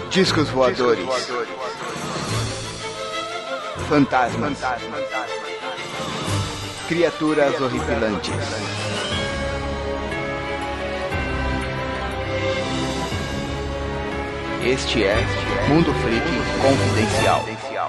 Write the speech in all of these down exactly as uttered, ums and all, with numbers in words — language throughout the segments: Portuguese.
Discos voadores. Fantasmas. Criaturas horripilantes. Este é Mundo Freak Confidencial.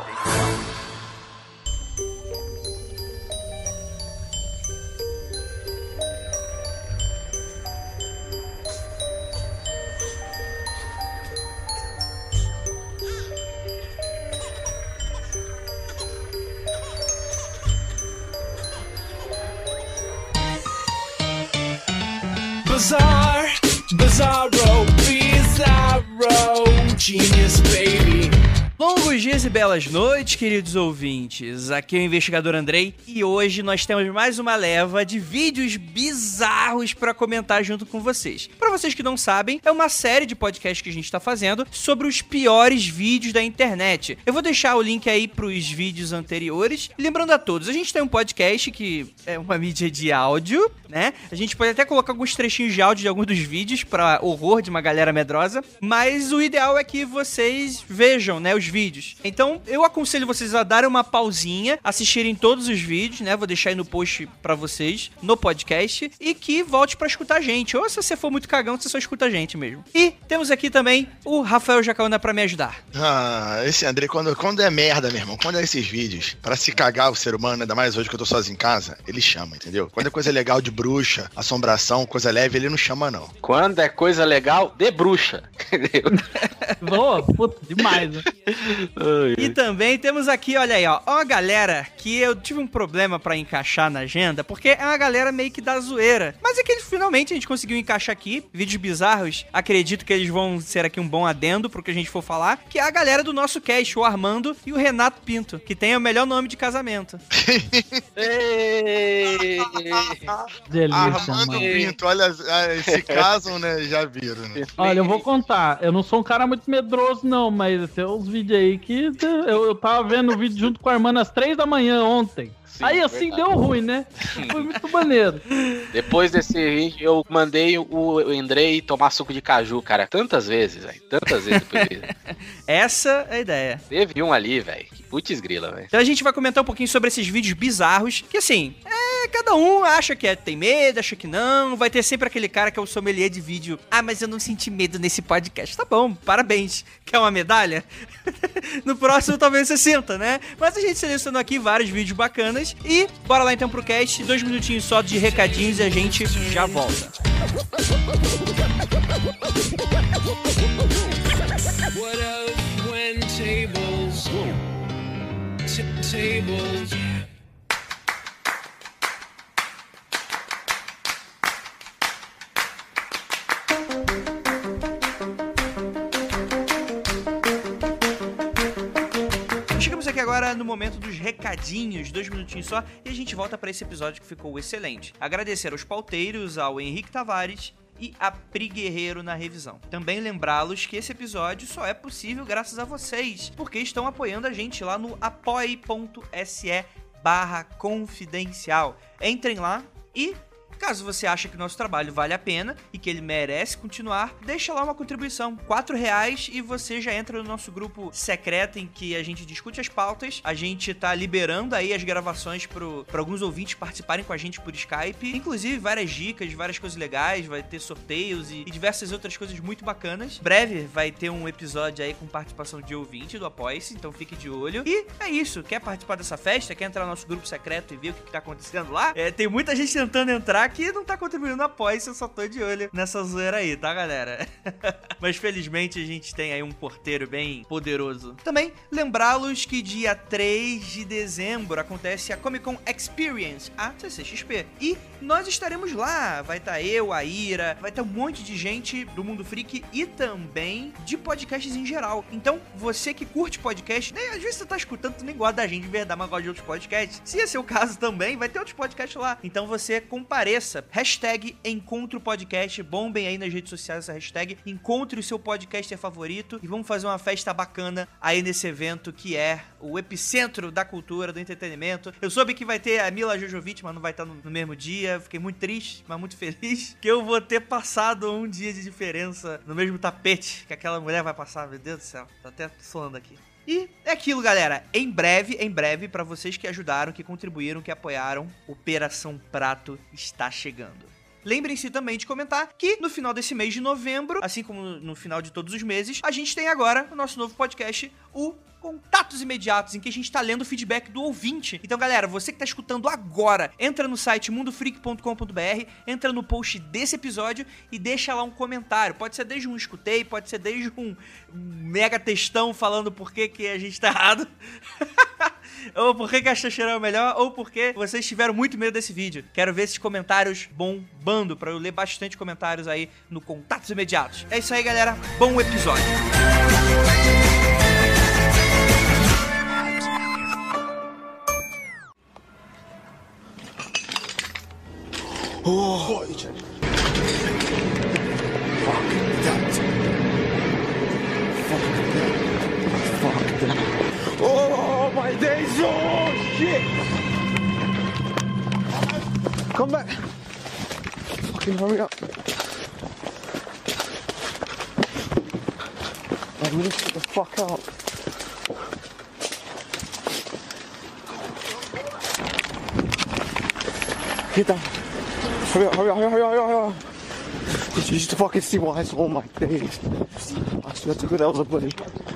Bizarre, bizarro, bizarro, genius baby. Longos dias e belas noites, queridos ouvintes. Aqui é o investigador Andrei e hoje nós temos mais uma leva de vídeos bizarros pra comentar junto com vocês. Pra vocês que não sabem, é uma série de podcasts que a gente tá fazendo sobre os piores vídeos da internet. Eu vou deixar o link aí pros vídeos anteriores. Lembrando a todos, a gente tem um podcast que é uma mídia de áudio, né? A gente pode até colocar alguns trechinhos de áudio de alguns dos vídeos pra horror de uma galera medrosa, mas o ideal é que vocês vejam, né, os vídeos. Então, eu aconselho vocês a darem uma pausinha, assistirem todos os vídeos, né? Vou deixar aí no post pra vocês, no podcast, e que volte pra escutar a gente. Ou se você for muito cagão, você só escuta a gente mesmo. E temos aqui também o Rafael Jacaúna pra me ajudar. Ah, esse André, quando, quando é merda, meu irmão, quando é esses vídeos, pra se cagar o ser humano, ainda mais hoje que eu tô sozinho em casa, ele chama, entendeu? Quando é coisa legal de bruxa, assombração, coisa leve, ele não chama, não. Quando é coisa legal, de bruxa, entendeu? Boa, puta, demais, né? E também temos aqui, olha aí, ó, uma galera que eu tive um problema pra encaixar na agenda, porque é uma galera meio que da zoeira. Mas é que eles, finalmente a gente conseguiu encaixar aqui, vídeos bizarros, acredito que eles vão ser aqui um bom adendo pro que a gente for falar, que é a galera do nosso cast, o Armando e o Renato Pinto, que tem o melhor nome de casamento. Delícia, Armando mano. Pinto, olha, esse caso, né, já viram, né? Olha, eu vou contar. Eu não sou um cara muito medroso, não, mas tem uns vídeos aí que eu, eu tava vendo o vídeo junto com a irmã às três da manhã ontem. Sim, aí assim verdade. deu ruim, né? Foi muito maneiro. Depois desse vídeo, eu mandei o Andrei tomar suco de caju, cara, tantas vezes, velho. Tantas vezes depois disso. Essa é a ideia. Teve um ali, velho. Putz grila, velho. Então a gente vai comentar um pouquinho sobre esses vídeos bizarros, que assim, é, cada um acha que é, tem medo, acha que não, vai ter sempre aquele cara que é o sommelier de vídeo. Ah, mas eu não senti medo nesse podcast. Tá bom, parabéns. Quer uma medalha? No próximo talvez você sinta, né? Mas a gente selecionou aqui vários vídeos bacanas e bora lá então pro cast, dois minutinhos só de recadinhos e a gente já volta. What of when tables, t- tables. Chegamos aqui agora no momento dos recadinhos, dois minutinhos só, e a gente volta para esse episódio que ficou excelente. Agradecer aos pauteiros, ao Henrique Tavares e a Pri Guerreiro na revisão. Também lembrá-los que esse episódio só é possível graças a vocês, porque estão apoiando a gente lá no apoie.se barra confidencial. Entrem lá e, caso você ache que o nosso trabalho vale a pena e que ele merece continuar, deixa lá uma contribuição, quatro reais, e você já entra no nosso grupo secreto em que a gente discute as pautas. A gente tá liberando aí as gravações para alguns ouvintes participarem com a gente por Skype, inclusive várias dicas, várias coisas legais, vai ter sorteios e, e diversas outras coisas muito bacanas. Breve vai ter um episódio aí com participação de ouvinte do Apoia-se, então fique de olho. E é isso, quer participar dessa festa, quer entrar no nosso grupo secreto e ver o que, que tá acontecendo lá? É, tem muita gente tentando entrar que não tá contribuindo no Apoia-se, eu só tô de olho nessa zoeira aí, tá, galera? Mas felizmente a gente tem aí um porteiro bem poderoso. Também lembrá-los que dia três de dezembro acontece a Comic Con Experience, a C C X P. E nós estaremos lá, vai estar tá eu, a Ira, vai ter tá um monte de gente do Mundo Freak e também de podcasts em geral. Então, você que curte podcast, né, às vezes você tá escutando, tu nem gosta da gente de verdade, mas gosta de outros podcasts. Se esse é o caso também, vai ter outros podcasts lá. Então você compareça esqueça, hashtag Encontre o Podcast, bombem aí nas redes sociais essa hashtag, encontre o seu podcaster favorito e vamos fazer uma festa bacana aí nesse evento que é o epicentro da cultura, do entretenimento. Eu soube que vai ter a Mila Jojovic, mas não vai estar no, no mesmo dia, fiquei muito triste, mas muito feliz que eu vou ter passado um dia de diferença no mesmo tapete que aquela mulher vai passar, meu Deus do céu, tá até suando aqui. E é aquilo, galera. Em breve, em breve, pra vocês que ajudaram, que contribuíram, que apoiaram, Operação Prato está chegando. Lembrem-se também de comentar que no final desse mês de novembro, assim como no final de todos os meses, a gente tem agora o nosso novo podcast, o Contatos Imediatos, em que a gente tá lendo o feedback do ouvinte. Então, galera, você que tá escutando agora, entra no site mundo freak ponto com ponto b r, entra no post desse episódio e deixa lá um comentário. Pode ser desde um escutei, pode ser desde um mega textão falando por que que a gente tá errado, ou por que que a Xaxerão é o melhor, ou porque vocês tiveram muito medo desse vídeo. Quero ver esses comentários bombando, pra eu ler bastante comentários aí no Contatos Imediatos. É isso aí, galera. Bom episódio. Oh, fuck that. Fuck that. Fuck that. Oh, my days. Oh, shit. Come back. Fucking hurry up. Man, we need to get the fuck out. Get down. Hurry up, hurry up, hurry up, hurry up, hurry up. Did you just fucking see what I saw? Oh my days. I swear to God, that was a bully.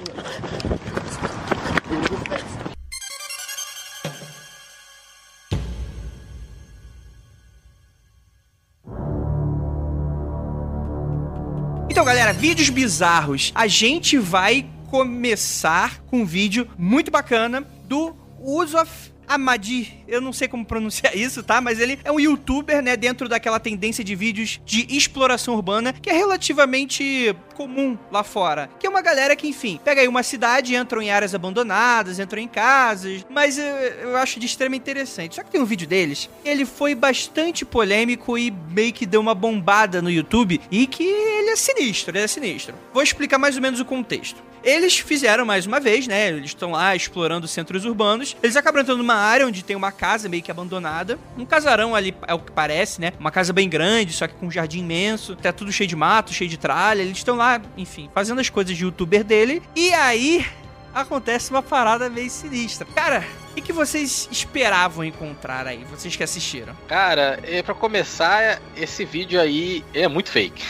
Então, galera, vídeos bizarros. A gente vai começar com um vídeo muito bacana do Usof Amadi, eu não sei como pronunciar isso, tá? Mas ele é um youtuber, né, dentro daquela tendência de vídeos de exploração urbana, que é relativamente comum lá fora. Que é uma galera que, enfim, pega aí uma cidade, entram em áreas abandonadas, entram em casas, mas eu, eu acho de extremo interessante. Só que tem um vídeo deles, ele foi bastante polêmico e meio que deu uma bombada no YouTube, e que ele é sinistro, ele é sinistro. Vou explicar mais ou menos o contexto. Eles fizeram mais uma vez, né? Eles estão lá explorando centros urbanos. Eles acabam entrando numa área onde tem uma casa meio que abandonada. Um casarão ali, é o que parece, né? Uma casa bem grande, só que com um jardim imenso. Tá tudo cheio de mato, cheio de tralha. Eles estão lá, enfim, fazendo as coisas de youtuber dele. E aí acontece uma parada meio sinistra. Cara, o que, que vocês esperavam encontrar aí? Vocês que assistiram? Cara, é, pra começar, esse vídeo aí é muito fake.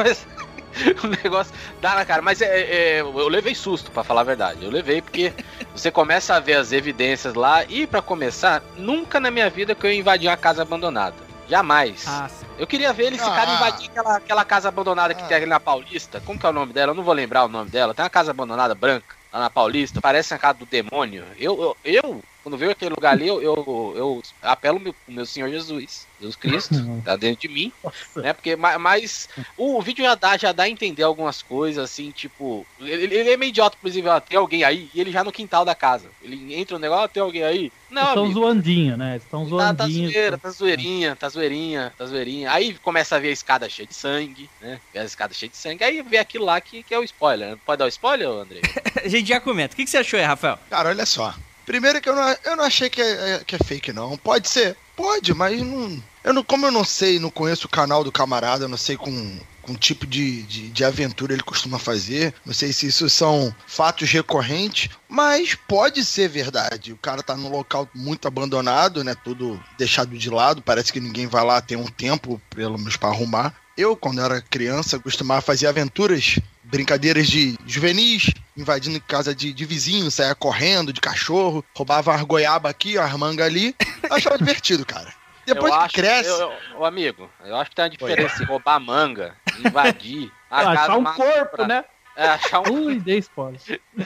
O negócio dá na cara, mas é, é, eu levei susto, pra falar a verdade. Eu levei porque você começa a ver as evidências lá. E pra começar, nunca na minha vida que eu invadi uma casa abandonada. Jamais. Ah, eu queria ver eles ficarem ah, invadindo aquela, aquela casa abandonada que ah, tem ali na Paulista. Como que é o nome dela? Eu não vou lembrar o nome dela. Tem uma casa abandonada branca lá na Paulista. Parece a casa do demônio. Eu, eu, eu quando veio aquele lugar ali, eu, eu, eu apelo pro meu, meu Senhor Jesus. Jesus Cristo, tá dentro de mim, né? Porque, mas o vídeo já dá, já dá a entender algumas coisas, assim, tipo, ele, ele é meio idiota, inclusive, ó, tem alguém aí, e ele já no quintal da casa. Ele entra no negócio, ó, tem alguém aí. Não, estão zoandinho, né? Estão zoandinho. Tá, tá zoeira, tá zoeirinha, tá zoeirinha, tá zoeirinha. Aí começa a ver a escada cheia de sangue, né? Vê a escada cheia de sangue, aí vê aquilo lá que, que é o spoiler. Pode dar o spoiler, André? A gente já comenta. O que, que você achou aí, Rafael? Cara, olha só. Primeiro que eu não, eu não achei que é, que é fake, não. Pode ser, pode, mas não... Eu não, como eu não sei, não conheço o canal do camarada, eu não sei com, com tipo de, de, de aventura ele costuma fazer, não sei se isso são fatos recorrentes, mas pode ser verdade. O cara tá num local muito abandonado, né, tudo deixado de lado, parece que ninguém vai lá ter um tempo, pelo menos pra arrumar. Eu, quando era criança, costumava fazer aventuras, brincadeiras de juvenis, invadindo casa de, de vizinho, saia correndo, de cachorro, roubava as goiaba aqui, as manga ali. Eu achava divertido, cara. Depois eu que acho, cresce... Eu, eu, ô, amigo, eu acho que tem uma diferença em roubar manga, invadir... a achar casa um corpo, pra... né? É, achar um... Ui, dei spoiler.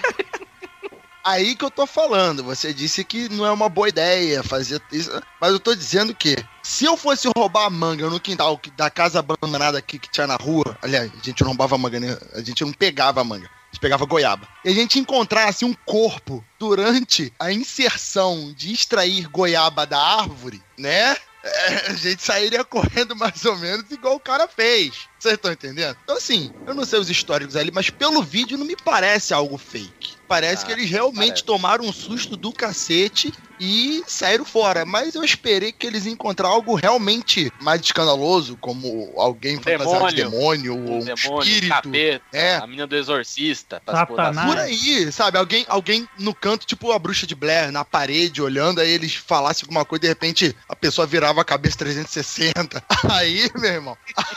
Aí que eu tô falando, você disse que não é uma boa ideia fazer isso, mas eu tô dizendo que se eu fosse roubar a manga no quintal da casa abandonada aqui que tinha na rua, aliás, a gente não roubava manga, né? A gente não pegava manga, a gente pegava goiaba, e a gente encontrasse um corpo durante a inserção de extrair goiaba da árvore, né? é, a gente sairia correndo mais ou menos igual o cara fez. Vocês estão entendendo? Então, assim, eu não sei os históricos ali, mas pelo vídeo não me parece algo fake. Parece Ah, que eles realmente parece. tomaram um susto do cacete e saíram fora. Mas eu esperei que eles iam encontrar algo realmente mais escandaloso, como alguém Um fantasiado de demônio. demônio, ou Um um demônio, espírito. capeta, É. a menina do exorcista. pra se pôr Satanás. das- Por aí, sabe? Alguém, alguém no canto, tipo a bruxa de Blair, na parede, olhando, aí eles falassem alguma coisa, de repente a pessoa virava a cabeça trezentos e sessenta. Aí, meu irmão.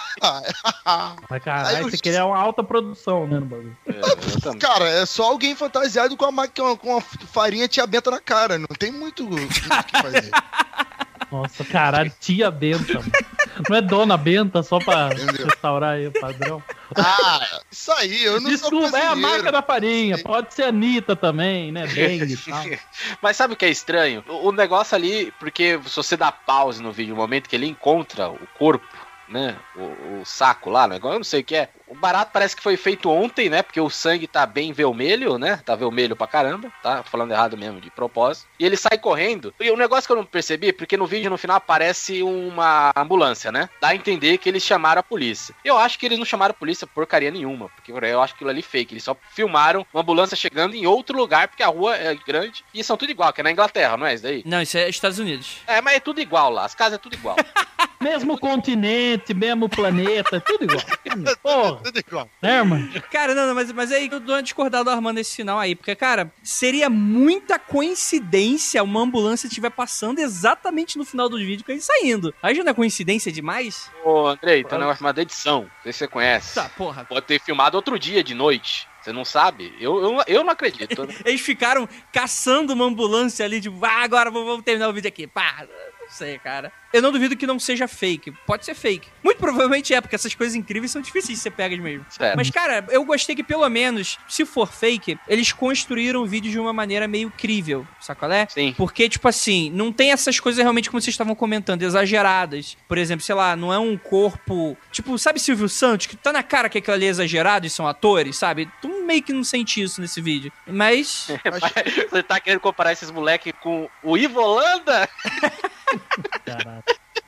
Mas caralho, Aí você os- queria uma alta produção, né, no bagulho. É, eu também. Cara, é só alguém fantasiado com a, ma- com a, com a farinha tia benta na cara. Não tem muito o que fazer. Nossa, caralho, tia Benta. Mano. Não é dona Benta só pra Entendeu? restaurar aí o padrão. Ah, isso aí, eu não Desculpa, sou é a cozinheiro. marca da farinha. Pode ser Anitta também, né? Dengue e tal. Mas sabe o que é estranho? O o negócio ali, porque se você dá pause no vídeo, no momento que ele encontra o corpo, né? O, o saco lá, o negócio, eu não sei o que é. O barato parece que foi feito ontem, né? Porque o sangue tá bem vermelho, né? Tá vermelho pra caramba, tá? Falando errado mesmo, de propósito. E ele sai correndo. E o negócio que eu não percebi, porque no vídeo no final aparece uma ambulância, né? Dá a entender que eles chamaram a polícia. Eu acho que eles não chamaram a polícia porcaria nenhuma, porque eu acho aquilo ali fake. Eles só filmaram uma ambulância chegando em outro lugar, porque a rua é grande. E são tudo igual, que é na Inglaterra, não é isso daí? Não, isso é Estados Unidos. É, mas é tudo igual lá. As casas é tudo igual. Mesmo continente, mesmo planeta, tudo igual. Porra, Tudo igual. né, irmão? Cara, não, não, mas, mas aí eu dou uma discordada do Armando nesse final aí, porque, cara, seria muita coincidência uma ambulância estiver passando exatamente no final do vídeo com ele saindo. Aí já não é coincidência demais? Ô, Andrei, tem um negócio chamado edição. Não sei se você conhece. Tá, porra. Pode ter filmado outro dia de noite. Você não sabe? Eu, eu, eu não acredito. Eles ficaram caçando uma ambulância ali, tipo, ah, agora vamos vamos terminar o vídeo aqui. Pá, não sei, cara. Eu não duvido que não seja fake. Pode ser fake. Muito provavelmente é, porque essas coisas incríveis são difíceis de ser pegas mesmo. Certo. Mas, cara, eu gostei que pelo menos, se for fake, eles construíram o vídeo de uma maneira meio crível, sacolé? Sim. Porque, tipo assim, não tem essas coisas realmente como vocês estavam comentando, exageradas. Por exemplo, sei lá, não é um corpo... Tipo, sabe Silvio Santos? Que tá na cara que aquilo ali é exagerado e são atores, sabe? Tu meio que não sente isso nesse vídeo. Mas... Você tá querendo comparar esses moleques com o Ivo Holanda? Caralho.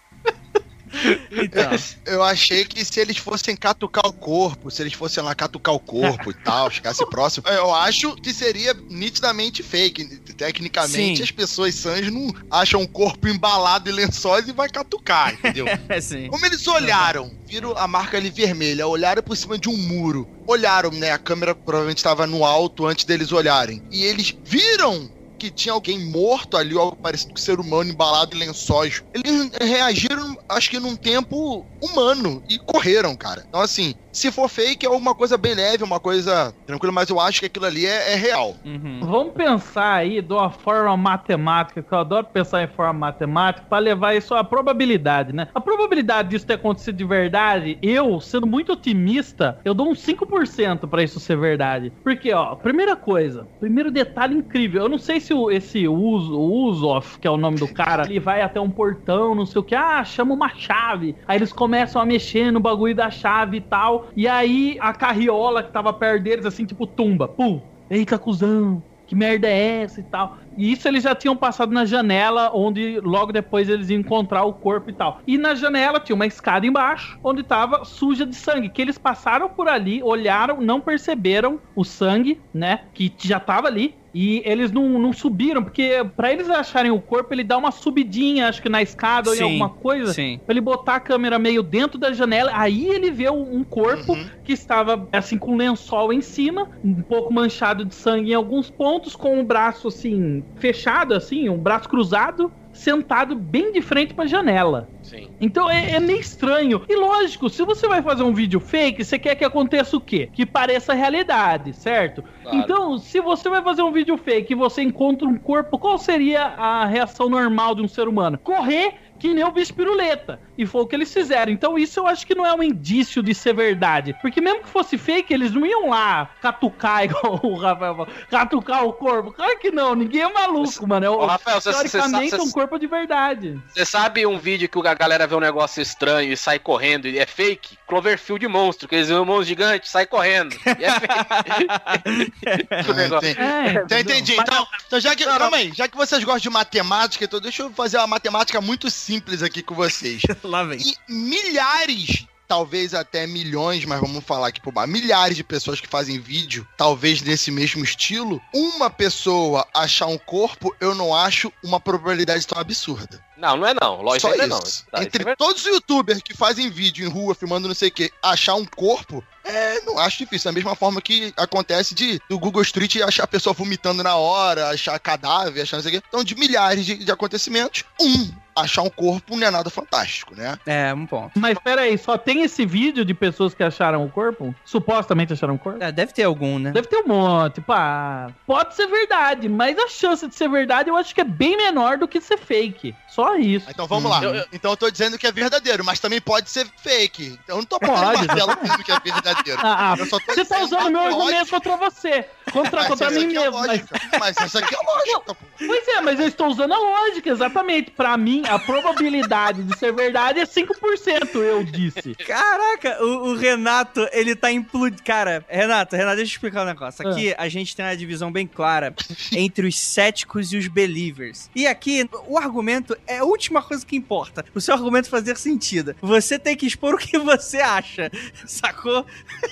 Então... Eu achei que se eles fossem catucar o corpo, se eles fossem lá catucar o corpo e tal, chegasse próximo, eu acho que seria nitidamente fake. Tecnicamente, Sim. as pessoas sãs não acham o corpo embalado em lençóis e vai catucar, entendeu? É sim. Como eles olharam, viram a marca ali vermelha, olharam por cima de um muro, olharam, né? A câmera provavelmente estava no alto antes deles olharem. E eles viram que tinha alguém morto ali, algo parecido com ser humano embalado em lençóis. Eles reagiram, acho que num tempo humano e correram, cara. Então, assim, se for fake, é uma coisa bem leve, uma coisa tranquila, mas eu acho que aquilo ali é, é real. Uhum. Vamos pensar aí de uma forma matemática, que eu adoro pensar em forma matemática, pra levar isso à probabilidade, né? A probabilidade disso ter acontecido de verdade, eu, sendo muito otimista, eu dou uns cinco por cento pra isso ser verdade. Porque, ó, primeira coisa, primeiro detalhe incrível, eu não sei se o, esse Uzo, o Uzoff, que é o nome do cara, ele vai até um portão, não sei o que, ah, chama uma chave. Aí eles começam a mexer no bagulho da chave e tal, e aí a carriola que tava perto deles, assim, tipo, tumba, pum, eita, cuzão, que merda é essa e tal. E isso eles já tinham passado na janela, onde logo depois eles iam encontrar o corpo e tal. E na janela tinha uma escada embaixo, onde tava suja de sangue, que eles passaram por ali, olharam, não perceberam o sangue, né, que já tava ali. E eles não, não subiram, porque pra eles acharem o corpo, ele dá uma subidinha, acho que na escada ou em Sim, alguma coisa. sim. Pra ele botar a câmera meio dentro da janela. Aí ele vê um um corpo Uhum. que estava, assim, com lençol em cima, um pouco manchado de sangue em alguns pontos, com o braço, assim, fechado, assim, um braço cruzado, sentado bem de frente pra janela. Sim. Então é, é meio estranho. E lógico, se você vai fazer um vídeo fake, você quer que aconteça o quê? Que pareça realidade, certo? Claro. Então, se você vai fazer um vídeo fake e você encontra um corpo, qual seria a reação normal de um ser humano? Correr que nem o bicho piruleta. E foi o que eles fizeram. Então isso eu acho que não é um indício de ser verdade. Porque mesmo que fosse fake, eles não iam lá catucar, igual o Rafael falou, catucar o corpo. Claro que não, ninguém é maluco, mano. É, Ô, Rafael, cê- teoricamente cê- cê- é um corpo de verdade. Você sabe um vídeo que a galera vê um negócio estranho e sai correndo e é fake? Cloverfield monstro, que eles vêem um monstro gigante, sai correndo. E é fake. O negócio. entendi. É, Então, entendi. Então, então já que, calma aí, já que vocês gostam de matemática, então deixa eu fazer uma matemática muito simples aqui com vocês. Lá vem. E milhares, talvez até milhões, mas vamos falar aqui por baixo, milhares de pessoas que fazem vídeo, talvez nesse mesmo estilo, uma pessoa achar um corpo, eu não acho uma probabilidade tão absurda. Não, não é não. Lógico Só que não é isso. não. Tá, isso é Entre verdade. todos os youtubers que fazem vídeo em rua, filmando não sei o que, achar um corpo, é, não acho difícil. Da mesma forma que acontece de do Google Street achar a pessoa vomitando na hora, achar cadáver, achar não sei o que. Então, de milhares de, de acontecimentos, um, achar um corpo não é nada fantástico, né? É, um ponto. Mas peraí, só tem esse vídeo de pessoas que acharam o corpo? Supostamente acharam o corpo? É, deve ter algum, né? Deve ter um monte, pá. Pode ser verdade, mas a chance de ser verdade eu acho que é bem menor do que ser fake. Só isso. Então vamos lá. Eu- eu- Então eu tô dizendo que é verdadeiro, mas também pode ser fake. Então eu não tô Pode, batendo martelo dizendo que é verdadeiro. Ah, ah, Eu só tô você tá dizendo usando a meu lógica. argumento contra você. Contra, Mas contra essa mim aqui é mesmo. Mas, lógica. Mas essa aqui é lógica, pô. pois é, mas eu estou usando a lógica, exatamente. Pra mim, a probabilidade de ser verdade é cinco por cento, eu disse. Caraca, o, o Renato, ele tá implodindo. Cara, Renato, Renato, deixa eu explicar um negócio. Aqui a gente tem uma divisão bem clara entre os céticos e os believers. E aqui, o argumento é a última coisa que importa. O seu argumento fazer sentido. Você tem que expor o que você acha, sacou?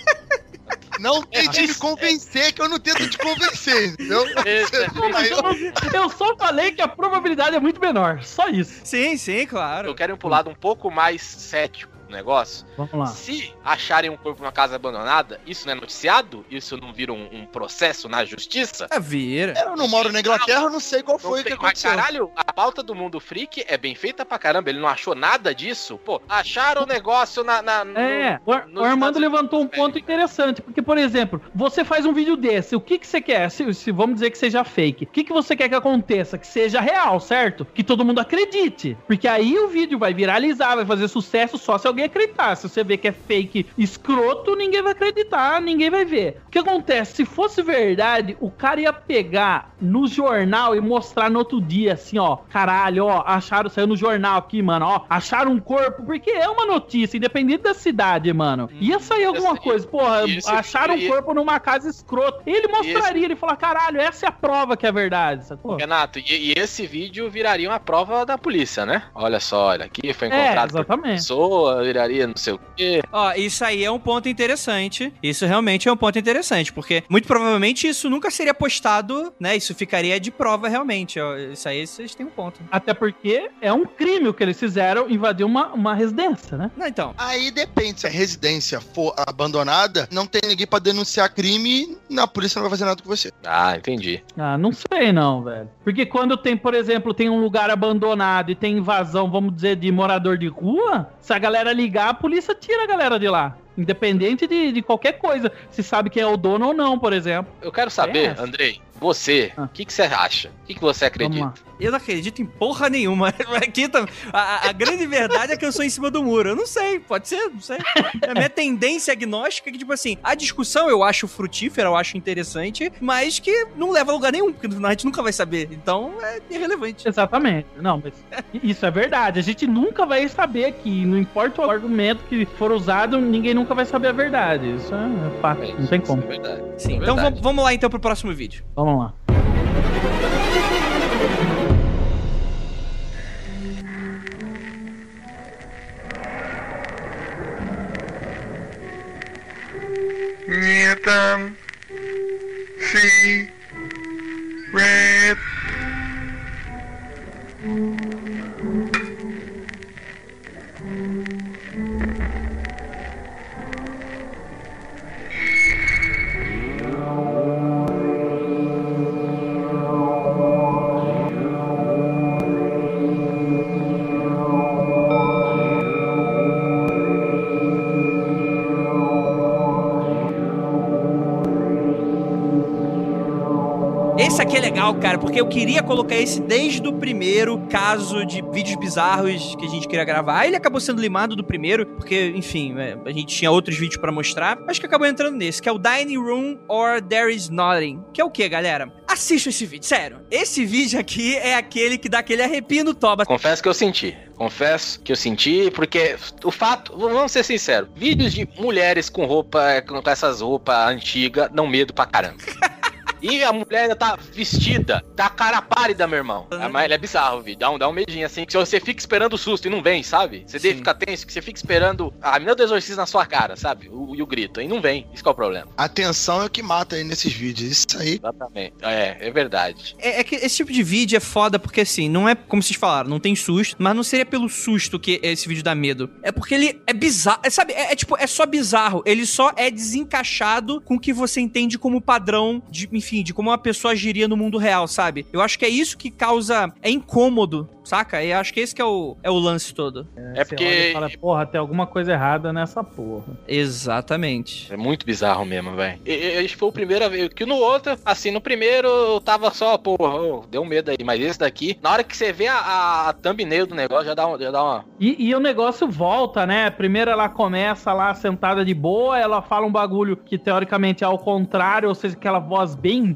Não tente me convencer, que eu não tento te convencer, entendeu? Não, mas eu, não- eu só falei que a probabilidade é muito menor. Só isso. Sim, sim, claro. Eu quero ir pro lado um pouco mais cético do negócio. Vamos lá. Se acharem um corpo numa casa abandonada, isso não é noticiado? Isso não vira um, um processo na justiça? Ah, vira. Eu não moro na Inglaterra, eu não sei qual Não foi tem- que mas aconteceu. caralho, a pauta do Mundo Freak é bem feita pra caramba. Ele não achou nada disso? Pô, acharam o negócio na. na no- É, o, Ar- nos o Armando Estados levantou um Unidos, ponto velho. interessante, porque, por exemplo, você faz um vídeo desse, o que que você quer? Se, se vamos dizer que seja fake, o que que você quer que aconteça? Que seja real, certo? Que todo mundo acredite, porque aí o vídeo vai viralizar, vai fazer sucesso só se alguém acreditar. Se você vê que é fake escroto, ninguém vai acreditar, ninguém vai ver. O que acontece? Se fosse verdade, o cara ia pegar no jornal e mostrar no outro dia, assim, ó, caralho, ó, acharam, saiu no jornal aqui, mano, ó, acharam um corpo, porque é uma notícia, independente da cidade, mano. Ia sair alguma esse- coisa, porra, esse- acharam um e- corpo numa casa escrota. Ele mostraria, ele falar, caralho, essa é a prova que é verdade, sacou? Renato, e, e esse vídeo viraria uma prova da polícia, né? Olha só, olha aqui, foi É, encontrado por exatamente. pessoa, viraria não sei o quê. Ó, isso aí é um ponto interessante. Isso realmente é um ponto interessante, porque muito provavelmente isso nunca seria postado, né? Isso ficaria de prova realmente. Ó. Isso aí vocês têm um ponto. Até porque é um crime o que eles fizeram, invadir uma, uma residência, né? Não, então. Aí depende, se a residência for abandonada, não tem ninguém pra denunciar crime, na polícia não vai fazer nada com você. Ah, entendi. Ah, não sei não, velho. Porque quando tem, por exemplo, tem um lugar abandonado e tem invasão, vamos dizer, de morador de rua, se a galera ligar, a polícia tira a galera de lá. Independente de, de qualquer coisa. Se sabe quem é o dono ou não, por exemplo. Eu quero saber, É. Andrei, você, o Ah. que, que você acha? O que, que você Vamos acredita? lá. Eu não acredito em porra nenhuma. Aqui tá, a, a grande verdade é que eu sou em cima do muro. Eu não sei, pode ser, não sei. A minha tendência agnóstica é que, tipo assim, a discussão eu acho frutífera, eu acho interessante, mas que não leva a lugar nenhum, porque a gente nunca vai saber. Então é irrelevante. Exatamente. Não, mas isso é verdade. A gente nunca vai saber que, não importa o argumento que for usado, ninguém nunca vai saber a verdade. Isso é fato, não tem como. É verdade. Sim, É então verdade. vamos, vamos lá então pro próximo vídeo. Vamos lá. Newton, C, red. Esse aqui é legal. legal, cara, porque eu queria colocar esse desde o primeiro caso de vídeos bizarros que a gente queria gravar. Ele acabou sendo limado do primeiro, porque, enfim, é, a gente tinha outros vídeos pra mostrar. Acho que acabou entrando nesse, que é o Dining Room or There Is Nothing. Que é o quê, galera? Assista esse vídeo, sério. Esse vídeo aqui é aquele que dá aquele arrepio no toba. Confesso que eu senti. Confesso que eu senti, porque o fato, vamos ser sinceros, vídeos de mulheres com roupa, com essas roupas antigas, dão medo pra caramba. E a mulher ainda tá vestida, tá cara pálida, meu irmão. Mas ele é bizarro, vídeo. Dá um, dá um medinho assim, que você fica esperando o susto e não vem, sabe? Você deve ficar tenso, que você fica esperando a menina do exorcismo na sua cara, sabe? O, e o grito, aí não vem. Isso que é o problema. A tensão é o que mata aí nesses vídeos. Isso aí. Exatamente. É, é verdade. É, é que esse tipo de vídeo é foda porque, assim, não é como vocês falaram, não tem susto, mas não seria pelo susto que esse vídeo dá medo. É porque ele é bizarro, é, sabe? É, é tipo, é só bizarro. Ele só é desencaixado com o que você entende como padrão de, enfim, de como uma pessoa agiria no mundo real, sabe? Eu acho que é isso que causa... É incômodo, saca? Eu acho que esse que é o, é o lance todo. É, é porque... Olha e fala, porra, tem alguma coisa errada nessa porra. Exatamente. É muito bizarro mesmo, velho. Esse foi o primeiro... Que no outro, assim, no primeiro eu tava só, porra, oh, deu medo aí. Mas esse daqui, na hora que você vê a, a thumbnail do negócio, já dá, um, já dá uma... E, e o negócio volta, né? Primeiro ela começa lá sentada de boa, ela fala um bagulho que teoricamente é ao contrário, ou seja, aquela voz bem...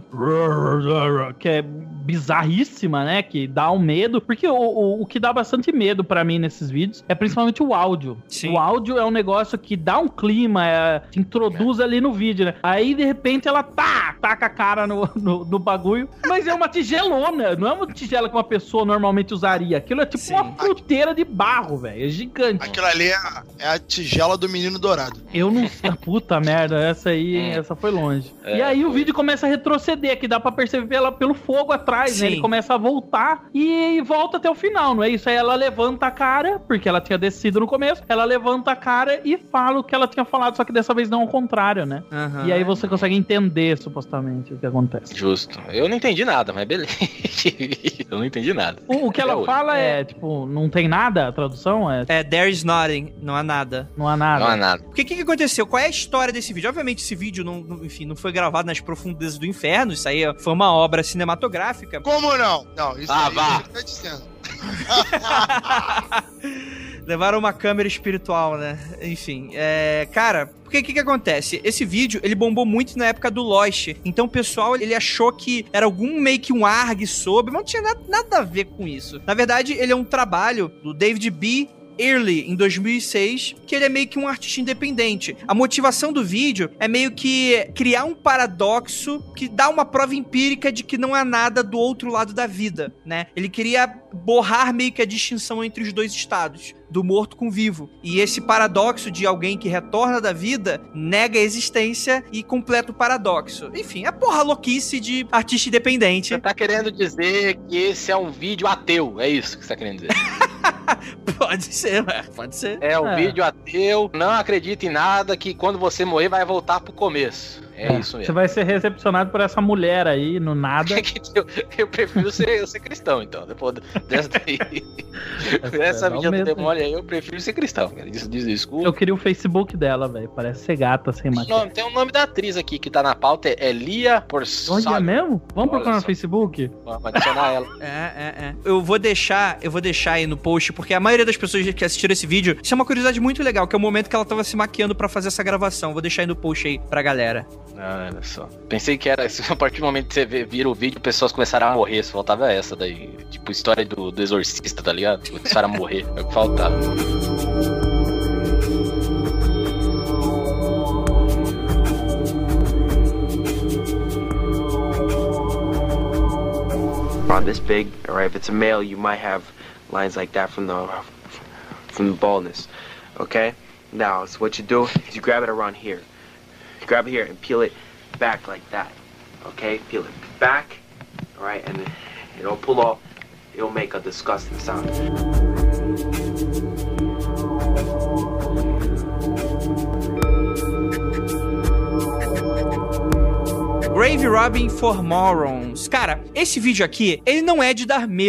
que é bizarríssima, né? Que dá um medo. Porque o, o, o que dá bastante medo pra mim nesses vídeos é principalmente o áudio. Sim. O áudio é um negócio que dá um clima, é, te introduz é. ali no vídeo, né? Aí, de repente, ela tá, taca a cara no, no, no bagulho, mas é uma tigelona. Não é uma tigela que uma pessoa normalmente usaria. Aquilo é tipo Sim. uma fruteira de barro, velho. É gigante. Aquilo ali é a, é a tigela do menino dourado. Eu não sei. Puta merda, essa aí, hum. essa foi longe. É, e aí foi. O vídeo começa a retroceder, que dá pra perceber pela, pelo fogo atrás, Sim. né? Ele começa a voltar e volta até o final, não é isso? Aí ela levanta a cara, porque ela tinha descido no começo, ela levanta a cara e fala o que ela tinha falado, só que dessa vez não ao contrário, né? Uhum. E aí você consegue entender, supostamente, o que acontece. Justo. Eu não entendi nada, mas beleza. Eu não entendi nada. O, o que ela fala é, tipo, não tem nada, a tradução é... É, there is nothing, não há nada. Não há nada. Não há nada. Porque o que, que aconteceu? Qual é a história desse vídeo? Obviamente esse vídeo, não, não, enfim, não foi gravado nas profundezas do inferno, isso aí foi uma obra cinematográfica. Como não? Não, isso ah, aí vá. você tá dizendo. Levaram uma câmera espiritual, né? Enfim, é... Cara, porque o que que acontece? Esse vídeo, ele bombou muito na época do Lost. Então o pessoal, ele achou que era algum meio que um arg sobre, mas não tinha nada, nada a ver com isso. Na verdade, ele é um trabalho do David B. Early, em dois mil e seis, que ele é meio que um artista independente. A motivação do vídeo é meio que criar um paradoxo que dá uma prova empírica de que não há nada do outro lado da vida, né? Ele queria borrar meio que a distinção entre os dois estados, do morto com o vivo. E esse paradoxo de alguém que retorna da vida nega a existência e completa o paradoxo. Enfim, é porra louquice de artista independente. Você tá querendo dizer que esse é um vídeo ateu, é isso que você tá querendo dizer? Pode ser, ué. Pode ser. É um é. vídeo ateu, não acredita em nada, que quando você morrer vai voltar pro começo. É, é isso mesmo. Você vai ser recepcionado por essa mulher aí, no nada. eu, eu prefiro ser, ser cristão, então. Depois dessa daí. Essa vídeo do demônio aí, eu prefiro ser cristão, cara. Isso diz desculpa. Eu queria o Facebook dela, velho. Parece ser gata sem maquiagem. Tem o um nome da atriz aqui que tá na pauta, é Lia Porçalho. Olha, é mesmo? Vamos Olha procurar no só. Facebook? Vamos adicionar ela. É, é, é. Eu vou deixar, eu vou deixar aí no post, porque a maioria das pessoas que assistiram esse vídeo, isso é uma curiosidade muito legal, que é o momento que ela tava se maquiando pra fazer essa gravação. Vou deixar aí no post aí pra galera. Ah, olha só. Pensei que era, a partir do momento que você vê, vira o vídeo, pessoas começaram a morrer, só faltava essa daí. Tipo, história do, do exorcista, tá ligado? Tipo, começaram a morrer, é o que faltava. Around this big, alright, if it's a male, you might have lines like that from the, from the baldness, okay? Now, so what you do is you grab it around here. You grab it here and peel it back like that, okay? Peel it back, alright, and it'll pull off, it'll make a disgusting sound. Grave Robbing for Morons. Cara, esse vídeo aqui, ele não é de dar medo.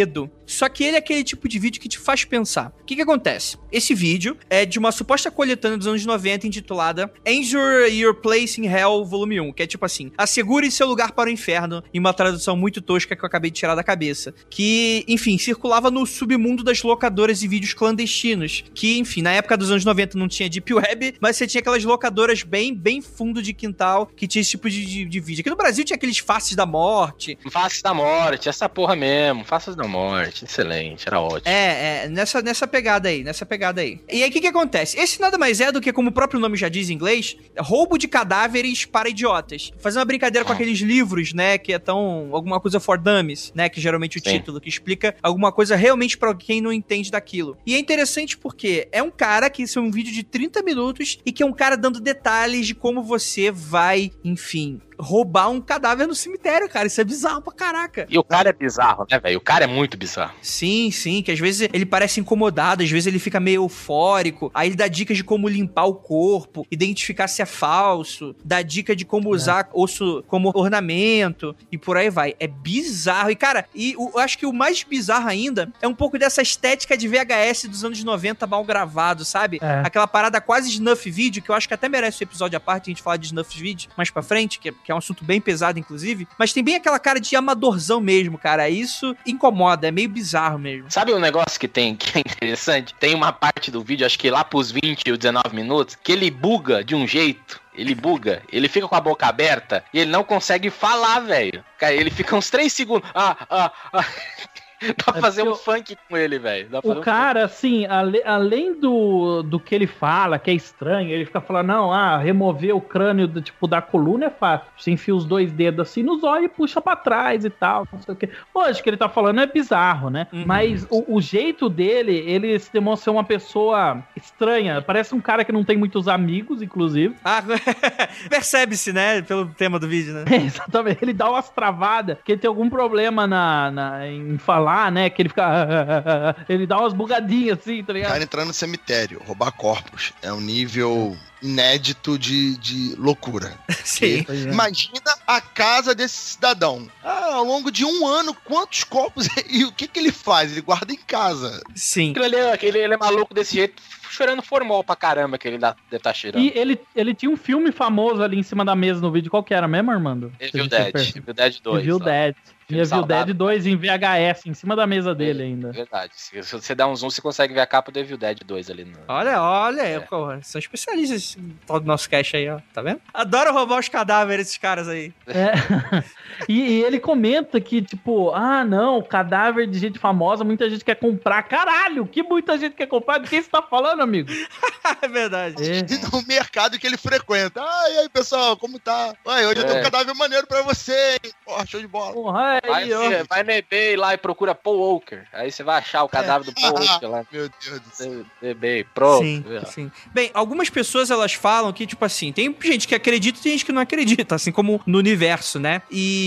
Só que ele é aquele tipo de vídeo que te faz pensar. O que que acontece? Esse vídeo é de uma suposta coletânea dos anos noventa intitulada Ensure Your Place in Hell, volume um, que é tipo assim, assegure seu lugar para o inferno, em uma tradução muito tosca que eu acabei de tirar da cabeça. Que, enfim, circulava no submundo das locadoras de vídeos clandestinos. Que, enfim, na época dos anos noventa não tinha Deep Web, mas você tinha aquelas locadoras bem, bem fundo de quintal que tinha esse tipo de, de, de vídeo. Aqui no Brasil tinha aqueles Faces da Morte. Faces da Morte, essa porra mesmo. Faces da Morte, excelente, era ótimo. É, é, nessa, nessa pegada aí, nessa pegada aí. E aí, o que que acontece? Esse nada mais é do que, como o próprio nome já diz em inglês, roubo de cadáveres para idiotas. Fazer uma brincadeira com aqueles livros, né, que é tão... alguma coisa for dummies, né, que geralmente é o Sim. título, que explica alguma coisa realmente pra quem não entende daquilo. E é interessante porque é um cara que isso é um vídeo de trinta minutos e que é um cara dando detalhes de como você vai, enfim... roubar um cadáver no cemitério, cara. Isso é bizarro pra caraca. E o cara é bizarro, né, velho? O cara é muito bizarro. Sim, sim, que às vezes ele parece incomodado, às vezes ele fica meio eufórico, aí ele dá dicas de como limpar o corpo, identificar se é falso, dá dica de como usar é. osso como ornamento, e por aí vai. É bizarro. E, cara, e eu acho que o mais bizarro ainda é um pouco dessa estética de V H S dos anos noventa mal gravado, sabe? É. Aquela parada quase snuff vídeo, que eu acho que até merece um episódio à parte, a gente falar de snuff vídeo mais pra frente, que, que é um assunto bem pesado, inclusive, mas tem bem aquela cara de amadorzão mesmo, cara. Isso incomoda, é meio bizarro mesmo. Sabe um negócio que tem que é interessante? Tem uma parte do vídeo, acho que lá pros vinte ou dezenove minutos, que ele buga de um jeito. Ele buga, ele fica com a boca aberta e ele não consegue falar, velho. Cara, ele fica uns três segundos. Ah, ah, ah. Dá pra é fazer um eu... funk com ele, velho. O um cara, funk. assim, ale, além do, do que ele fala, que é estranho, ele fica falando, não, ah, remover o crânio do, tipo, da coluna é fácil. Você enfia os dois dedos assim nos olhos e puxa pra trás e tal, não sei o que. Lógico que ele tá falando é bizarro, né? Uhum. Mas o, o jeito dele, ele se demonstra ser uma pessoa estranha. Parece um cara que não tem muitos amigos, inclusive. Ah, percebe-se, né? Pelo tema do vídeo, né? É, exatamente. Ele dá umas travadas, que ele tem algum problema na, na, em falar, né, que ele fica... ele dá umas bugadinhas assim, tá ligado? O cara entrar no cemitério, roubar corpos, é um nível inédito de, de loucura. Sim. É. Imagina a casa desse cidadão. Ah, ao longo de um ano, quantos corpos... e o que que ele faz? Ele guarda em casa. Sim. Ele é, ele, ele é maluco desse jeito, cheirando formol pra caramba que ele dá, deve estar tá cheirando. E ele, ele tinha um filme famoso ali em cima da mesa no vídeo. Qual que era mesmo, Armando? Evil Dead. Evil Dead dois. Evil Dead. Evil Dead dois em V H S, em cima da mesa dele é, ainda. Verdade. Se você dá um zoom, você consegue ver a capa do Evil Dead dois ali. No... Olha, olha. É. Pô, são especialistas do nosso cast aí, ó. Tá vendo? Adoro roubar os cadáveres esses caras aí. É. e, e ele comenta que, tipo, ah, não, cadáver de gente famosa, muita gente quer comprar. Caralho, que muita gente quer comprar? De quem você tá falando, amigo? É verdade. É. E no mercado que ele frequenta. Ah, e aí, pessoal, como tá? Ai, hoje é. eu tenho um cadáver maneiro pra você, hein? Porra, show de bola. Porra, vai, aí, ó. vai no eBay lá e procura Paul Walker. Aí você vai achar o cadáver é. do Paul Walker lá. Meu Deus do céu. eBay, pronto. Sim, sim. Bem, algumas pessoas, elas falam que, tipo assim, tem gente que acredita e tem gente que não acredita, assim como no universo, né?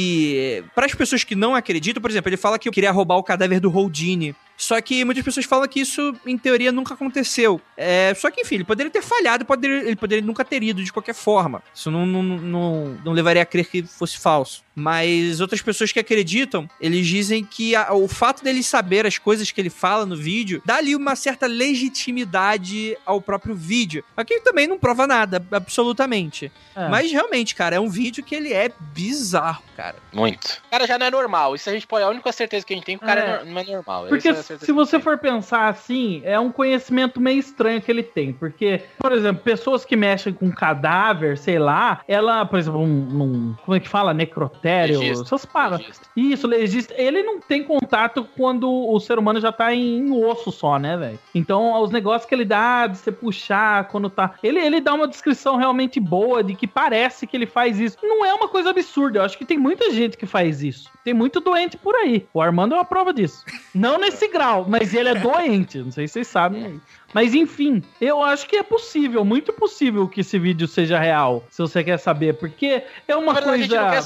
E para as pessoas que não acreditam, por exemplo, ele fala que eu queria roubar o cadáver do Houdini. Só que muitas pessoas falam que isso, em teoria, nunca aconteceu. É, só que, enfim, ele poderia ter falhado, poderia, ele poderia nunca ter ido de qualquer forma. Isso não, não, não, não levaria a crer que fosse falso. Mas outras pessoas que acreditam, eles dizem que a, o fato dele saber as coisas que ele fala no vídeo dá ali uma certa legitimidade ao próprio vídeo. Aqui também não prova nada, absolutamente. É. Mas realmente, cara, é um vídeo que ele é bizarro, cara. Muito. O cara já não é normal. Isso a gente pode... A única certeza que a gente tem é que o cara é. não é normal. Porque é se você for pensar assim, é um conhecimento meio estranho que ele tem. Porque, por exemplo, pessoas que mexem com cadáver, sei lá, ela, por exemplo, um, um como é que fala? Necrotério, legista, essas paradas. Isso, legista. Ele não tem contato quando o ser humano já tá em, em osso só, né, velho? Então, os negócios que ele dá de você puxar quando tá... Ele, ele dá uma descrição realmente boa de que parece que ele faz isso. Não é uma coisa absurda. Eu acho que tem muita gente que faz isso. Tem muito doente por aí. O Armando é uma prova disso. Não nesse grau, mas ele é doente. Não sei se vocês sabem aí. Mas enfim, eu acho que é possível, muito possível que esse vídeo seja real, se você quer saber, porque é uma verdade, coisa... A gente não quer saber se o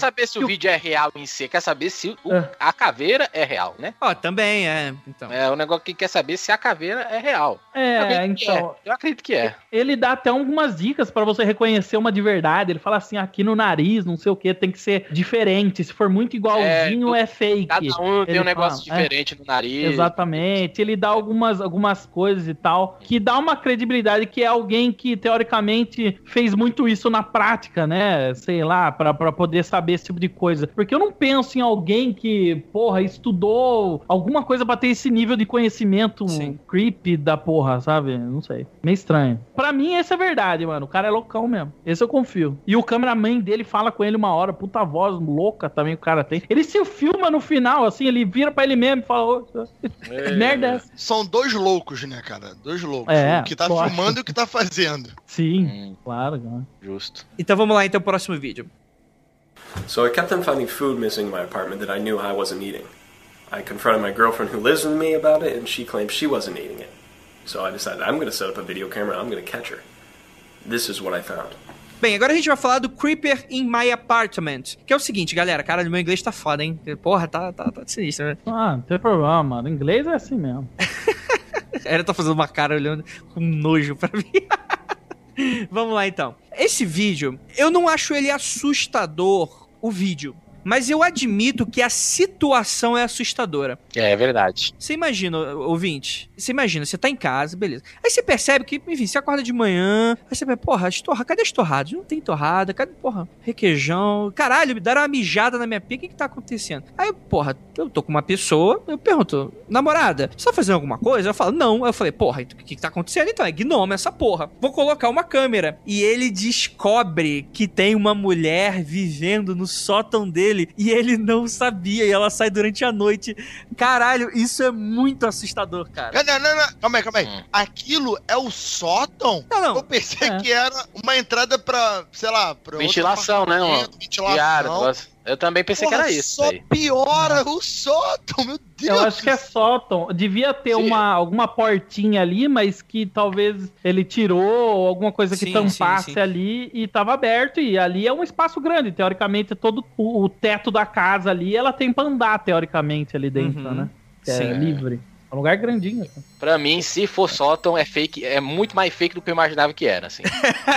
o vídeo é real em si, quer saber se o- É. a caveira é real, né? Ó, também é. Então. É o negócio que quer saber se a caveira é real. Eu É, acredito que então. é. Eu acredito que é. Ele dá até algumas dicas pra você reconhecer uma de verdade. Ele fala assim, aqui no nariz, não sei o que, tem que ser diferente. Se for muito igualzinho, é, fake. Cada um tem Ele um negócio fala, é. diferente no nariz. Exatamente, ele dá algumas, algumas coisas e tal, que dá uma credibilidade que é alguém que, teoricamente, fez muito isso na prática, né? Sei lá, pra, pra poder saber esse tipo de coisa. Porque eu não penso em alguém que, porra, estudou alguma coisa pra ter esse nível de conhecimento Sim. creepy da porra, sabe? Não sei. Meio estranho. Pra mim, essa é verdade, mano. O cara é loucão mesmo. Esse eu confio. E o cameraman dele fala com ele uma hora, puta voz louca também o cara tem. Ele se filma no final, assim, ele vira pra ele mesmo e fala, ô, É. merda é essa? São dois loucos, né, cara? Dois loucos. É, o que tá lógico. filmando e o que tá fazendo. Sim, Hum, claro, claro. justo. Então vamos lá, então, próximo vídeo. So I kept on finding food missing in my apartment that I knew I wasn't eating. I confronted my girlfriend who lives with me about it, and she claimed she wasn't eating it. So I decided I'm going to set up a video camera and I'm going to catch her. This is what I found. Bem, agora a gente vai falar do Creeper in My Apartment. Que é o seguinte, galera. Cara, meu inglês tá foda, hein? Porra, tá, tá, tá sinistro, né? Ah, não tem problema, mano. Inglês é assim mesmo. Ela tá fazendo uma cara olhando com nojo pra mim. Vamos lá, então. Esse vídeo, eu não acho ele assustador, o vídeo. Mas eu admito que a situação é assustadora. É, é verdade. Você imagina, ouvinte, você imagina, você tá em casa, beleza. Aí você percebe que, enfim, você acorda de manhã, aí você pensa, porra, as torra, cadê as torradas? Não tem torrada, cadê, porra, requeijão? Caralho, me deram uma mijada na minha pia, o que que tá acontecendo? Aí, porra, eu tô com uma pessoa, eu pergunto, namorada, você tá fazendo alguma coisa? Eu falo, não. Aí eu falei, porra, o que que tá acontecendo? Então, é gnome essa porra. Vou colocar uma câmera. E ele descobre que tem uma mulher vivendo no sótão dele e ele não sabia, e ela sai durante a noite. Caralho, isso é muito assustador, cara. Não, não, não. Calma aí, calma aí. Hum. Aquilo é o sótão? Não, não. Eu pensei É. que era uma entrada pra, sei lá, pra outro Ventilação, né? Uma apartamento, Ventilação. diária, negócio. Eu também pensei Porra, que era isso só aí. piora o sótão, meu Deus. Eu acho que é sótão. Devia ter Sim. uma, alguma portinha ali, mas que talvez ele tirou, ou alguma coisa que Sim, tampasse sim, sim. ali e tava aberto. E ali é um espaço grande. Teoricamente, todo o, o teto da casa ali, ela tem pra andar, teoricamente, ali dentro, Uhum. né? Que é Sim. livre. É um lugar grandinho. Cara. Pra mim, se for sótão, é fake, é muito mais fake do que eu imaginava que era, assim.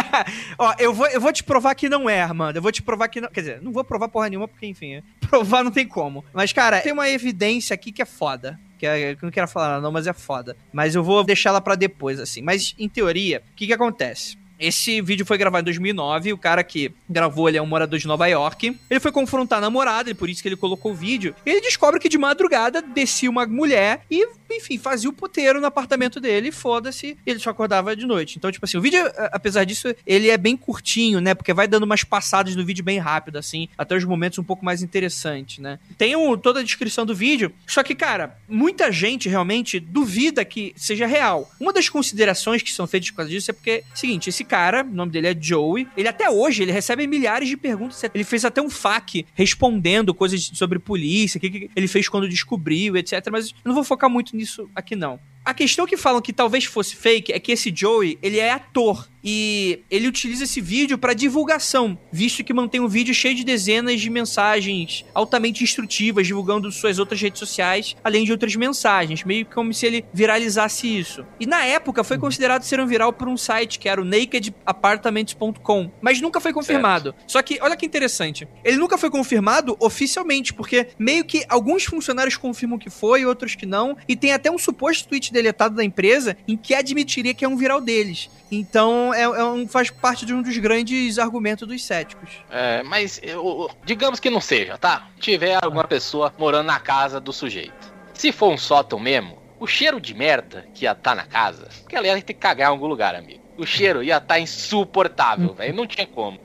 Ó, eu vou, eu vou te provar que não é, Armando. Eu vou te provar que não. Quer dizer, não vou provar porra nenhuma, porque, enfim, é- provar não tem como. Mas, cara, tem uma evidência aqui que é foda. Que é- que eu não quero falar, não, mas é foda. Mas eu vou deixar ela pra depois, assim. Mas, em teoria, o que que acontece? Esse vídeo foi gravado em dois mil e nove, o cara que gravou, ele é um morador de Nova York. Ele foi confrontar a namorada, e por isso que ele colocou o vídeo. E ele descobre que de madrugada descia uma mulher e, enfim, fazia o puteiro no apartamento dele, e foda-se, ele só acordava de noite. Então, tipo assim, o vídeo, a- apesar disso, ele é bem curtinho, né? Porque vai dando umas passadas no vídeo bem rápido, assim, até os momentos um pouco mais interessantes, né? Tem o- toda a descrição do vídeo, só que, cara, muita gente realmente duvida que seja real. Uma das considerações que são feitas por causa disso é porque, seguinte, esse cara, o nome dele é Joey, ele até hoje, ele recebe milhares de perguntas, ele fez até um F A Q respondendo coisas sobre polícia, o que, que ele fez quando descobriu, etcétera. Mas eu não vou focar muito nisso aqui, não. A questão que falam que talvez fosse fake é que esse Joey, ele é ator. E ele utiliza esse vídeo para divulgação, visto que mantém um vídeo cheio de dezenas de mensagens altamente instrutivas, divulgando suas outras redes sociais, além de outras mensagens, meio que como se ele viralizasse isso. E na época foi considerado ser um viral por um site que era o naked apartments ponto com, mas nunca foi confirmado. Só que, olha que interessante, ele nunca foi confirmado oficialmente, porque meio que alguns funcionários confirmam que foi, outros que não, e tem até um suposto tweet deletado da empresa em que admitiria que é um viral deles. Então, é, é um, faz parte de um dos grandes argumentos dos céticos. É, mas eu- digamos que não seja, tá? Tiver alguma pessoa morando na casa do sujeito. Se for um sótão mesmo, o cheiro de merda que ia estar na casa, porque ela ia ter que cagar em algum lugar, amigo. O cheiro ia estar insuportável, velho. Não tinha como.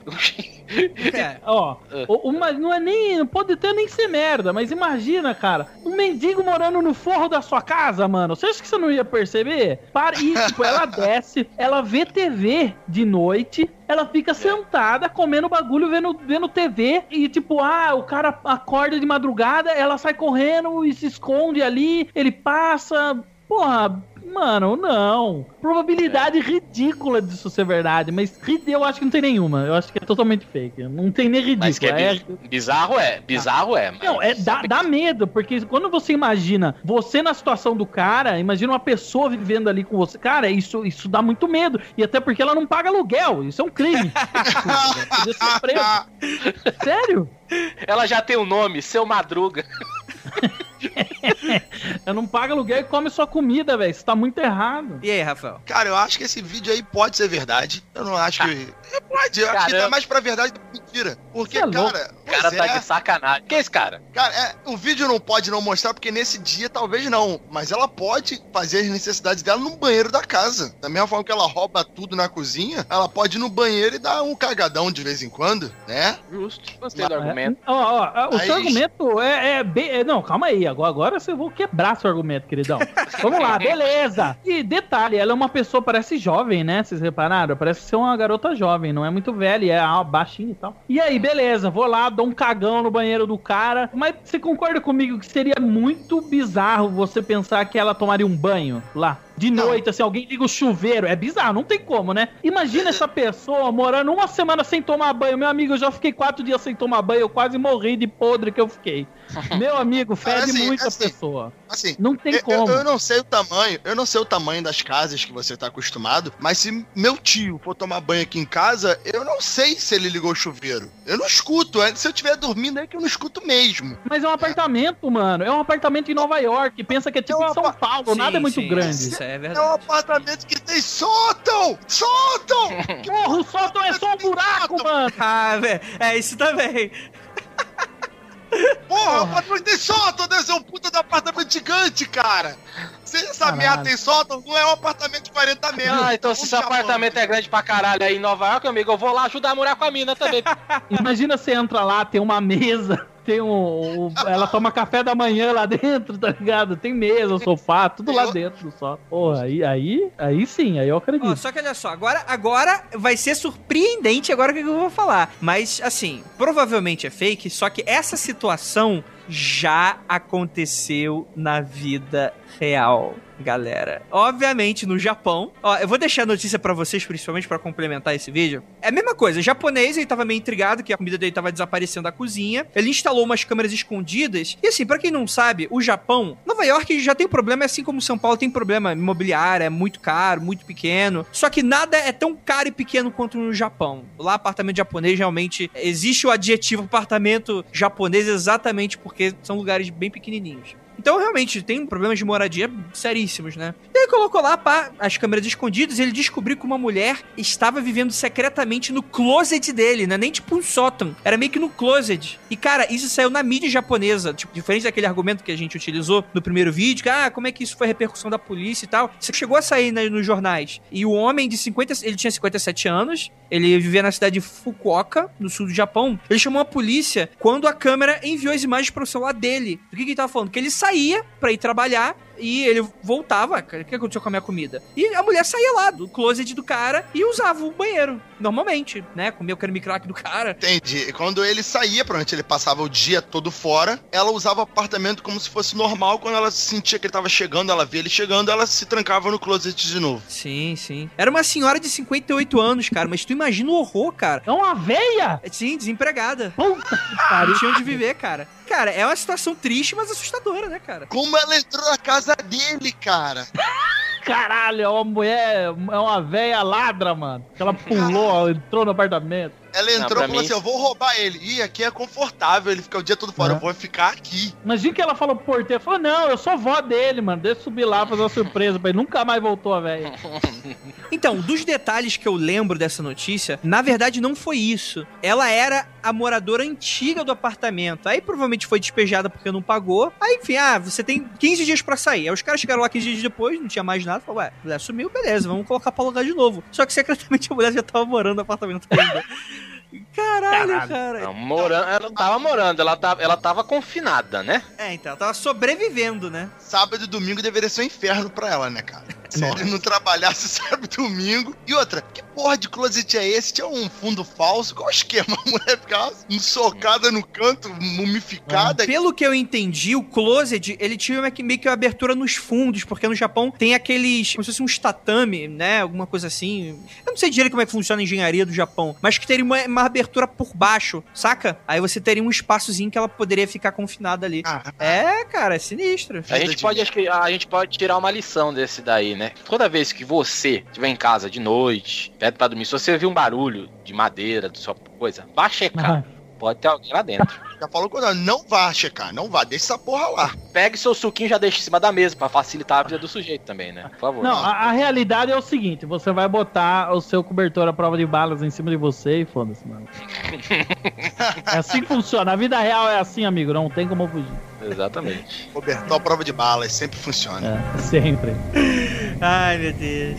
É. Ó, o- uma, não é nem. Não pode até nem ser merda, mas imagina, cara, um mendigo morando no forro da sua casa, mano. Você acha que você não ia perceber? Para, e, tipo, ela desce, ela vê T V de noite, ela fica sentada comendo bagulho, vendo, vendo T V, e tipo, ah, o cara acorda de madrugada, ela sai correndo e se esconde ali, ele passa. Porra. Mano, não. Probabilidade é. ridícula disso ser verdade, mas eu acho que não tem nenhuma. Eu acho que é totalmente fake. Não tem nem ridículo. Mas que é, é... bizarro é, bizarro é. Mas... Não, é, dá, dá medo, porque quando você imagina você na situação do cara, imagina uma pessoa vivendo ali com você, cara, isso, isso dá muito medo. E até porque ela não paga aluguel, isso é um crime. Podia ser preso. Sério? Ela já tem o um nome, Seu Madruga. Eu não pago aluguel e come sua comida, velho. Isso tá muito errado. E aí, Rafael? Cara, eu acho que esse vídeo aí pode ser verdade. Eu não acho que... É, pode, eu acho que tá mais pra verdade do que mentira. Porque, é cara... O cara tá é. de sacanagem. Quem é esse cara? Cara, é, o vídeo não pode não mostrar, porque nesse dia talvez não. Mas ela pode fazer as necessidades dela no banheiro da casa. Da mesma forma que ela rouba tudo na cozinha, ela pode ir no banheiro e dar um cagadão de vez em quando, né? Justo. Gostei do argumento. Ó, ó, o Aí- seu argumento é, é bem... é- não, calma aí. Agora, agora eu vou quebrar seu argumento, queridão. Vamos lá, beleza. E detalhe, ela é uma pessoa, parece jovem, né? Vocês repararam? Parece ser uma garota jovem, não é muito velha, é ah, baixinha e tal. E aí, beleza, vou lá, dou um cagão no banheiro do cara. Mas você concorda comigo que seria muito bizarro você pensar que ela tomaria um banho lá? De noite, assim, alguém liga o chuveiro. É bizarro, não tem como, né? Imagina essa pessoa morando uma semana sem tomar banho. Meu amigo, eu já fiquei quatro dias sem tomar banho. Eu quase morri de podre que eu fiquei. Meu amigo, fede Assim, muito assim, a pessoa. Assim, Não tem eu, como. Eu, eu não sei o tamanho, eu não sei o tamanho das casas que você tá acostumado, mas se meu tio for tomar banho aqui em casa, eu não sei se ele ligou o chuveiro. Eu não escuto, é, se eu estiver dormindo é que eu não escuto mesmo. Mas é um apartamento, mano. É um apartamento em Nova York. Pensa que é tipo É um em São apa- Paulo. Sim, Nada é muito sim, grande. Isso é É um verdade. apartamento que tem sótão! Sótão! Porra, o sótão é só um buraco, mano. Ah, velho, é isso também. Porra, o apartamento tem sótão, deve ser um puta de apartamento gigante, cara! Se essa Caralho. merda tem sótão, não é um apartamento de quarenta metros. Ah, então Um se seu chapão. apartamento é grande pra caralho aí em Nova York, amigo, eu vou lá ajudar a morar com a mina também. Imagina você entra lá, tem uma mesa, tem um, um- ela toma café da manhã lá dentro, tá ligado? Tem mesa, sofá, tudo lá dentro só. Porra, aí, aí, aí sim, aí eu Ó, acredito. só que olha só, agora, agora vai ser surpreendente agora o que eu vou falar. Mas, assim, provavelmente é fake, só que essa situação já aconteceu na vida real, galera. Obviamente, no Japão. Ó, eu vou deixar a notícia pra vocês, principalmente pra complementar esse vídeo. É a mesma coisa, o japonês, ele tava meio intrigado que a comida dele tava desaparecendo da cozinha. Ele instalou umas câmeras escondidas. E assim, pra quem não sabe, o Japão, Nova York já tem problema, assim como São Paulo tem problema imobiliário, é muito caro, muito pequeno. Só que nada é tão caro e pequeno quanto no Japão. Lá, apartamento japonês, realmente, existe o adjetivo apartamento japonês exatamente porque são lugares bem pequenininhos. Então, realmente, tem problemas de moradia seríssimos, né? E ele colocou lá, pá, as câmeras escondidas e ele descobriu que uma mulher estava vivendo secretamente no closet dele, né? Nem tipo um sótão. Era meio que no closet. E, cara, isso saiu na mídia japonesa. Tipo, diferente daquele argumento que a gente utilizou no primeiro vídeo, que, ah, como é que isso foi repercussão da polícia e tal. Isso chegou a sair, né, nos jornais. E o homem de cinquenta... Ele tinha cinquenta e sete anos. Ele vivia na cidade de Fukuoka, no sul do Japão. Ele chamou a polícia quando a câmera enviou as imagens para o celular dele. Do que que ele tava falando? Que ele saía pra ir trabalhar e ele voltava. Cara, o que aconteceu com a minha comida? E a mulher saía lá do closet do cara e usava o banheiro, normalmente, né? Comia o creme crack do cara. Entendi. E quando ele saía, provavelmente ele passava o dia todo fora, ela usava o apartamento como se fosse normal. Quando ela sentia que ele tava chegando, ela via ele chegando, ela se trancava no closet de novo. Sim, sim. Era uma senhora de cinquenta e oito anos, cara, mas tu imagina o horror, cara. É uma veia? Sim, desempregada. Puta que pariu. Tinha onde viver, cara. Cara, é uma situação triste, mas assustadora, né, cara? Como ela entrou na casa dele, cara? Caralho, é uma mulher, é uma véia ladra, mano. Ela pulou, entrou no apartamento. Ela entrou Não, e pra falou mim- assim, eu vou roubar ele. Ih, aqui é confortável, ele fica o dia todo fora, É. eu vou ficar aqui. Imagina que ela falou pro porteiro, falou, não, eu sou vó dele, mano, deixa eu subir lá fazer uma surpresa pra ele. Nunca mais voltou a véia. Então, dos detalhes que eu lembro dessa notícia, na verdade não foi isso. Ela era a moradora antiga do apartamento. Aí provavelmente foi despejada porque não pagou. Aí, enfim, ah, você tem quinze dias pra sair. Aí os caras chegaram lá quinze dias depois, não tinha mais nada. Falaram, ué, a mulher sumiu, beleza, vamos colocar pra alugar de novo. Só que secretamente a mulher já tava morando no apartamento ainda. Caralho, Caralho. cara. Não, morando, ela não tava morando, ela tava, ela tava confinada, né? É, então, ela tava sobrevivendo, né? Sábado e domingo deveria ser um inferno pra ela, né, cara? Se ele não trabalhasse sábado e domingo. E outra, que porra de closet é esse? Tinha um fundo falso? Qual o esquema? A mulher ficava socada no canto, mumificada. Pelo que eu entendi, o closet, ele tinha meio que, meio que uma abertura nos fundos, porque no Japão tem aqueles, como se fosse uns tatame, né? Alguma coisa assim. Eu não sei direito como é que funciona a engenharia do Japão, mas que teria uma, uma abertura por baixo, saca? Aí você teria um espaçozinho que ela poderia ficar confinada ali. Ah, é, cara, é sinistro. A gente pode, acho que a gente pode tirar uma lição desse daí, né? Toda vez que você estiver em casa de noite, perto pra dormir, se você ouvir um barulho de madeira, de sua coisa, vá checar. Uhum. Pode ter alguém lá dentro. Já falou com ela, não vá checar, não vá, deixa essa porra lá. Pegue seu suquinho e já deixa em cima da mesa, pra facilitar a vida do sujeito também, né? Por favor. Não, a, a realidade é o seguinte, você vai botar o seu cobertor à prova de balas em cima de você e foda-se, mano. É assim que funciona, a vida real é assim, amigo, não tem como fugir. Exatamente. Cobertor à prova de balas, sempre funciona. É, sempre. Ai, meu Deus.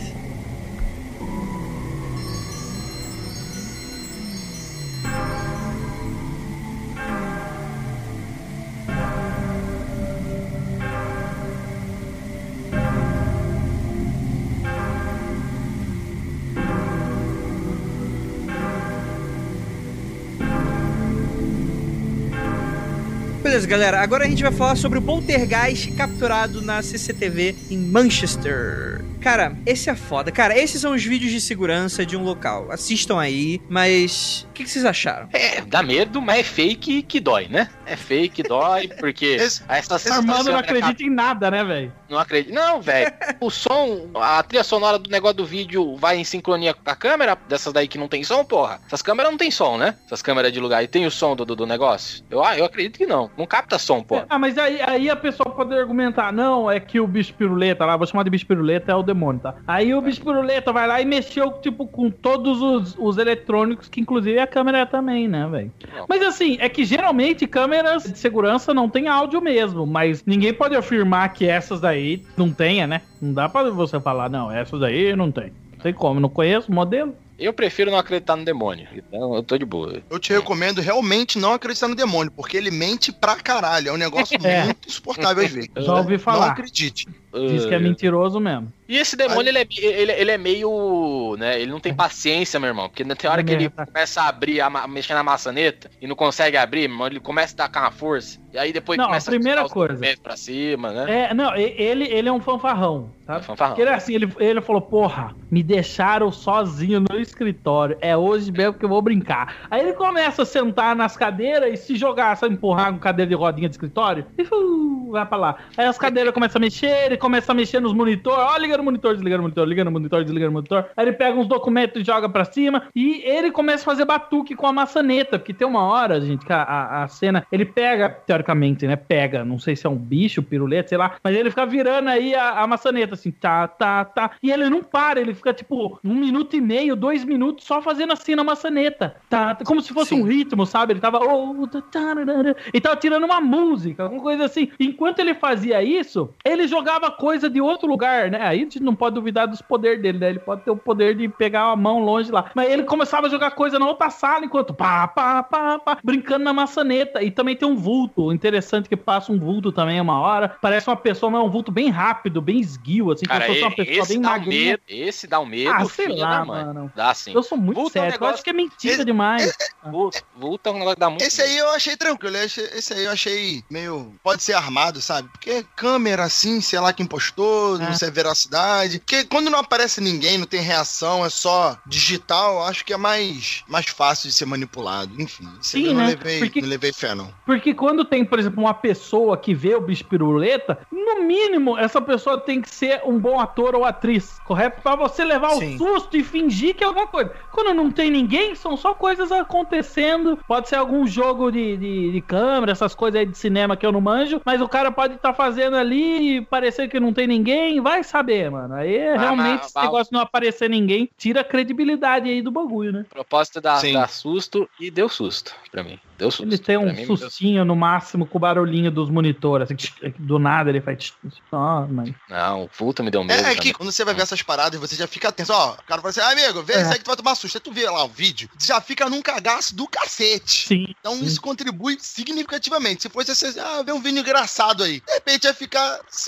Beleza, galera. Agora a gente vai falar sobre o poltergeist capturado na C C T V em Manchester. Cara, esse é foda. Cara, esses são os vídeos de segurança de um local. Assistam aí, mas... O que, que vocês acharam? É, dá medo, mas é fake que dói, né? É fake, dói, porque... esse, essa esse Armando não acredita cap... em nada, né, velho? Não acredito. Não, velho. O som, a trilha sonora do negócio do vídeo vai em sincronia com a câmera, dessas daí que não tem som, porra. Essas câmeras não tem som, né? Essas câmeras de lugar. E tem o som do, do, do negócio? Eu, ah, eu acredito que não. Não capta som, porra. Ah, mas aí, aí a pessoa pode argumentar, não, é que o bicho piruleta lá, vou chamar de bicho piruleta, é o demônio, tá? Aí o bicho piruleta vai lá e mexeu, tipo, com todos os, os eletrônicos, que inclusive a câmera é também, né, velho? Mas assim, é que geralmente câmeras de segurança não tem áudio mesmo, mas ninguém pode afirmar que essas daí não tenha, né? Não dá pra você falar, não, essas daí não tem. Não tem como, não conheço o modelo. Eu prefiro não acreditar no demônio, então eu tô de boa. Eu te recomendo realmente não acreditar no demônio, porque ele mente pra caralho, é um negócio é. muito insuportável às vezes. Já ouvi falar. Não acredite. Diz que é mentiroso mesmo. E esse demônio, ele é, ele, ele é meio, né, ele não tem paciência, meu irmão, porque tem hora que ele começa a abrir, a, a mexer na maçaneta e não consegue abrir, meu irmão, ele começa a tacar uma força, e aí depois não, começa a primeira a coisa pra cima, né? É, não, ele, ele é um fanfarrão, tá? É fanfarrão. Porque ele, assim, ele, ele falou, porra, me deixaram sozinho no escritório, é hoje mesmo que eu vou brincar. Aí ele começa a sentar nas cadeiras e se jogar, sabe, empurrar com cadeira de rodinha de escritório, e uh, vai pra lá. Aí as cadeiras começam a mexer, ele começa a mexer nos monitores, ó, liga no monitor, desliga no monitor, liga no monitor, desliga no monitor. Aí ele pega uns documentos e joga pra cima, e ele começa a fazer batuque com a maçaneta, porque tem uma hora, gente, que a, a, a cena, ele pega, teoricamente, né, pega, não sei se é um bicho, piruleta, sei lá, mas ele fica virando aí a, a maçaneta, assim, tá, tá, tá, e ele não para, ele fica, tipo, um minuto e meio, dois minutos, só fazendo assim na maçaneta, tá, como se fosse Sim. um ritmo, sabe? Ele tava, oh, tá, tá, e tava tirando uma música, alguma coisa assim. Enquanto ele fazia isso, ele jogava coisa de outro lugar, né? Aí a gente não pode duvidar dos poderes dele, né? Ele pode ter o poder de pegar a mão longe lá. Mas ele começava a jogar coisa na outra sala, enquanto pá, pá, pá, pá, brincando na maçaneta. E também tem um vulto, interessante que passa um vulto também uma hora. Parece uma pessoa, mas é um vulto bem rápido, bem esguio, assim, Cara, como se fosse uma pessoa bem magrinha. Um esse dá um medo, ah, sei lá, mano. Dá sim. Eu sou muito sério, é um eu acho que é mentira esse, demais. Esse, vulto, vulto é um negócio que dá muito Esse medo. Aí eu achei tranquilo, esse, esse aí eu achei meio... Pode ser armado, sabe? Porque câmera assim, sei lá quem postou, é. não sei a veracidade. Porque quando não aparece ninguém, não tem reação, é só digital, acho que é mais, mais fácil de ser manipulado. Enfim, isso Sim, eu não, né? levei, porque, não levei fé, não. Porque quando tem, por exemplo, uma pessoa que vê o bicho piruleta, no mínimo, essa pessoa tem que ser um bom ator ou atriz, correto? Pra você levar Sim. o susto e fingir que é alguma coisa. Quando não tem ninguém, são só coisas acontecendo. Pode ser algum jogo de, de, de câmera, essas coisas aí de cinema que eu não manjo, mas o cara pode estar tá fazendo ali e parecer que não tem ninguém, vai saber, mano. Aí ah, realmente mas, esse negócio de não aparecer ninguém tira a credibilidade aí do bagulho, né? A proposta dá, dá susto e deu susto pra mim. Deu susto. Ele tem um mim, sustinho no máximo com o barulhinho dos monitores, assim, do nada ele faz... Oh, mas... Não, o vulto me deu medo. É, é que quando você vai ver essas paradas, você já fica tenso. Ó, o cara fala assim, ah, amigo, vê é. isso aí que tu vai tomar susto. Aí tu vê lá o vídeo, você já fica num cagaço do cacete. Sim. Então sim. isso contribui significativamente. Se fosse assim, ah, vê um vídeo engraçado aí. De repente vai ficar, se teu amigo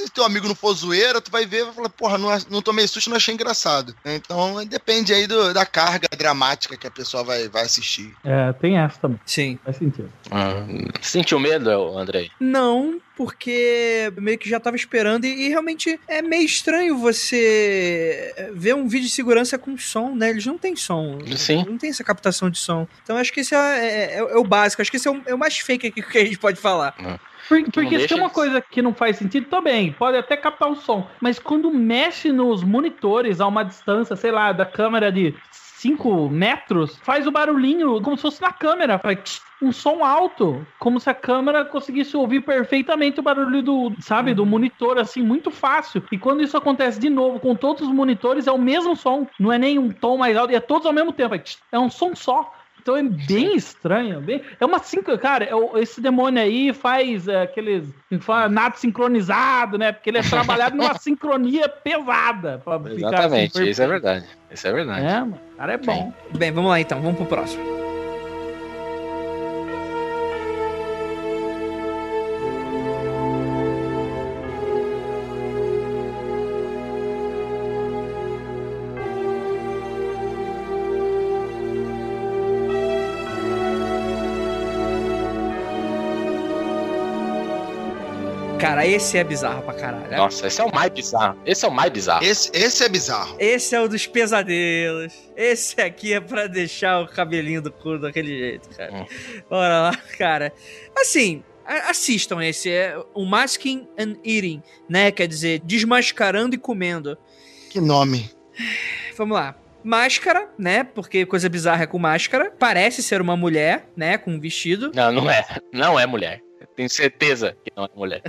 não for zoeira, tu vai ver e vai falar, porra, não, não tomei susto, não achei engraçado. Então depende aí do, da carga dramática que a pessoa vai, vai assistir. É, tem essa também. Sim. Faz sentido. Hum, sentiu medo, Andrei? Não, porque meio que já tava esperando e, e realmente é meio estranho você ver um vídeo de segurança com som, né? Eles não têm som. Sim. Não tem essa captação de som. Então acho que esse é, é, é, é o básico. Acho que esse é o, é o mais fake aqui que a gente pode falar. Hum. Por, porque deixa se tem uma eles- coisa que não faz sentido, também, pode até captar o som, mas quando mexe nos monitores a uma distância, sei lá, da câmera de cinco metros, faz o barulhinho como se fosse na câmera, faz tch, um som alto, como se a câmera conseguisse ouvir perfeitamente o barulho do, sabe, do monitor, assim, muito fácil. E quando isso acontece de novo com todos os monitores, é o mesmo som, não é nem um tom mais alto, e é todos ao mesmo tempo, é, tch, é um som só. Então é bem estranho, bem... é uma cinco, cara, é o- esse demônio aí faz é, aqueles fala, nada sincronizado, né? Porque ele é trabalhado numa sincronia pesada. Pra ficar Exatamente, assim, isso é verdade. Isso é verdade. É, mano, o cara é bom. Bem, vamos lá então, vamos pro próximo. Cara, esse é bizarro pra caralho. né? Nossa, esse é o mais bizarro. Esse é o mais bizarro. Esse, esse é bizarro. Esse é o dos pesadelos. Esse aqui é pra deixar o cabelinho do cu daquele jeito, cara. Hum. Bora lá, cara. Assim, a- assistam esse. É o Masking and Eating, né? Quer dizer, desmascarando e comendo. Que nome. Vamos lá. Máscara, né? Porque coisa bizarra é com máscara. Parece ser uma mulher, né? Com um vestido. Não, não é. Não é mulher. Eu tenho certeza que não é mulher.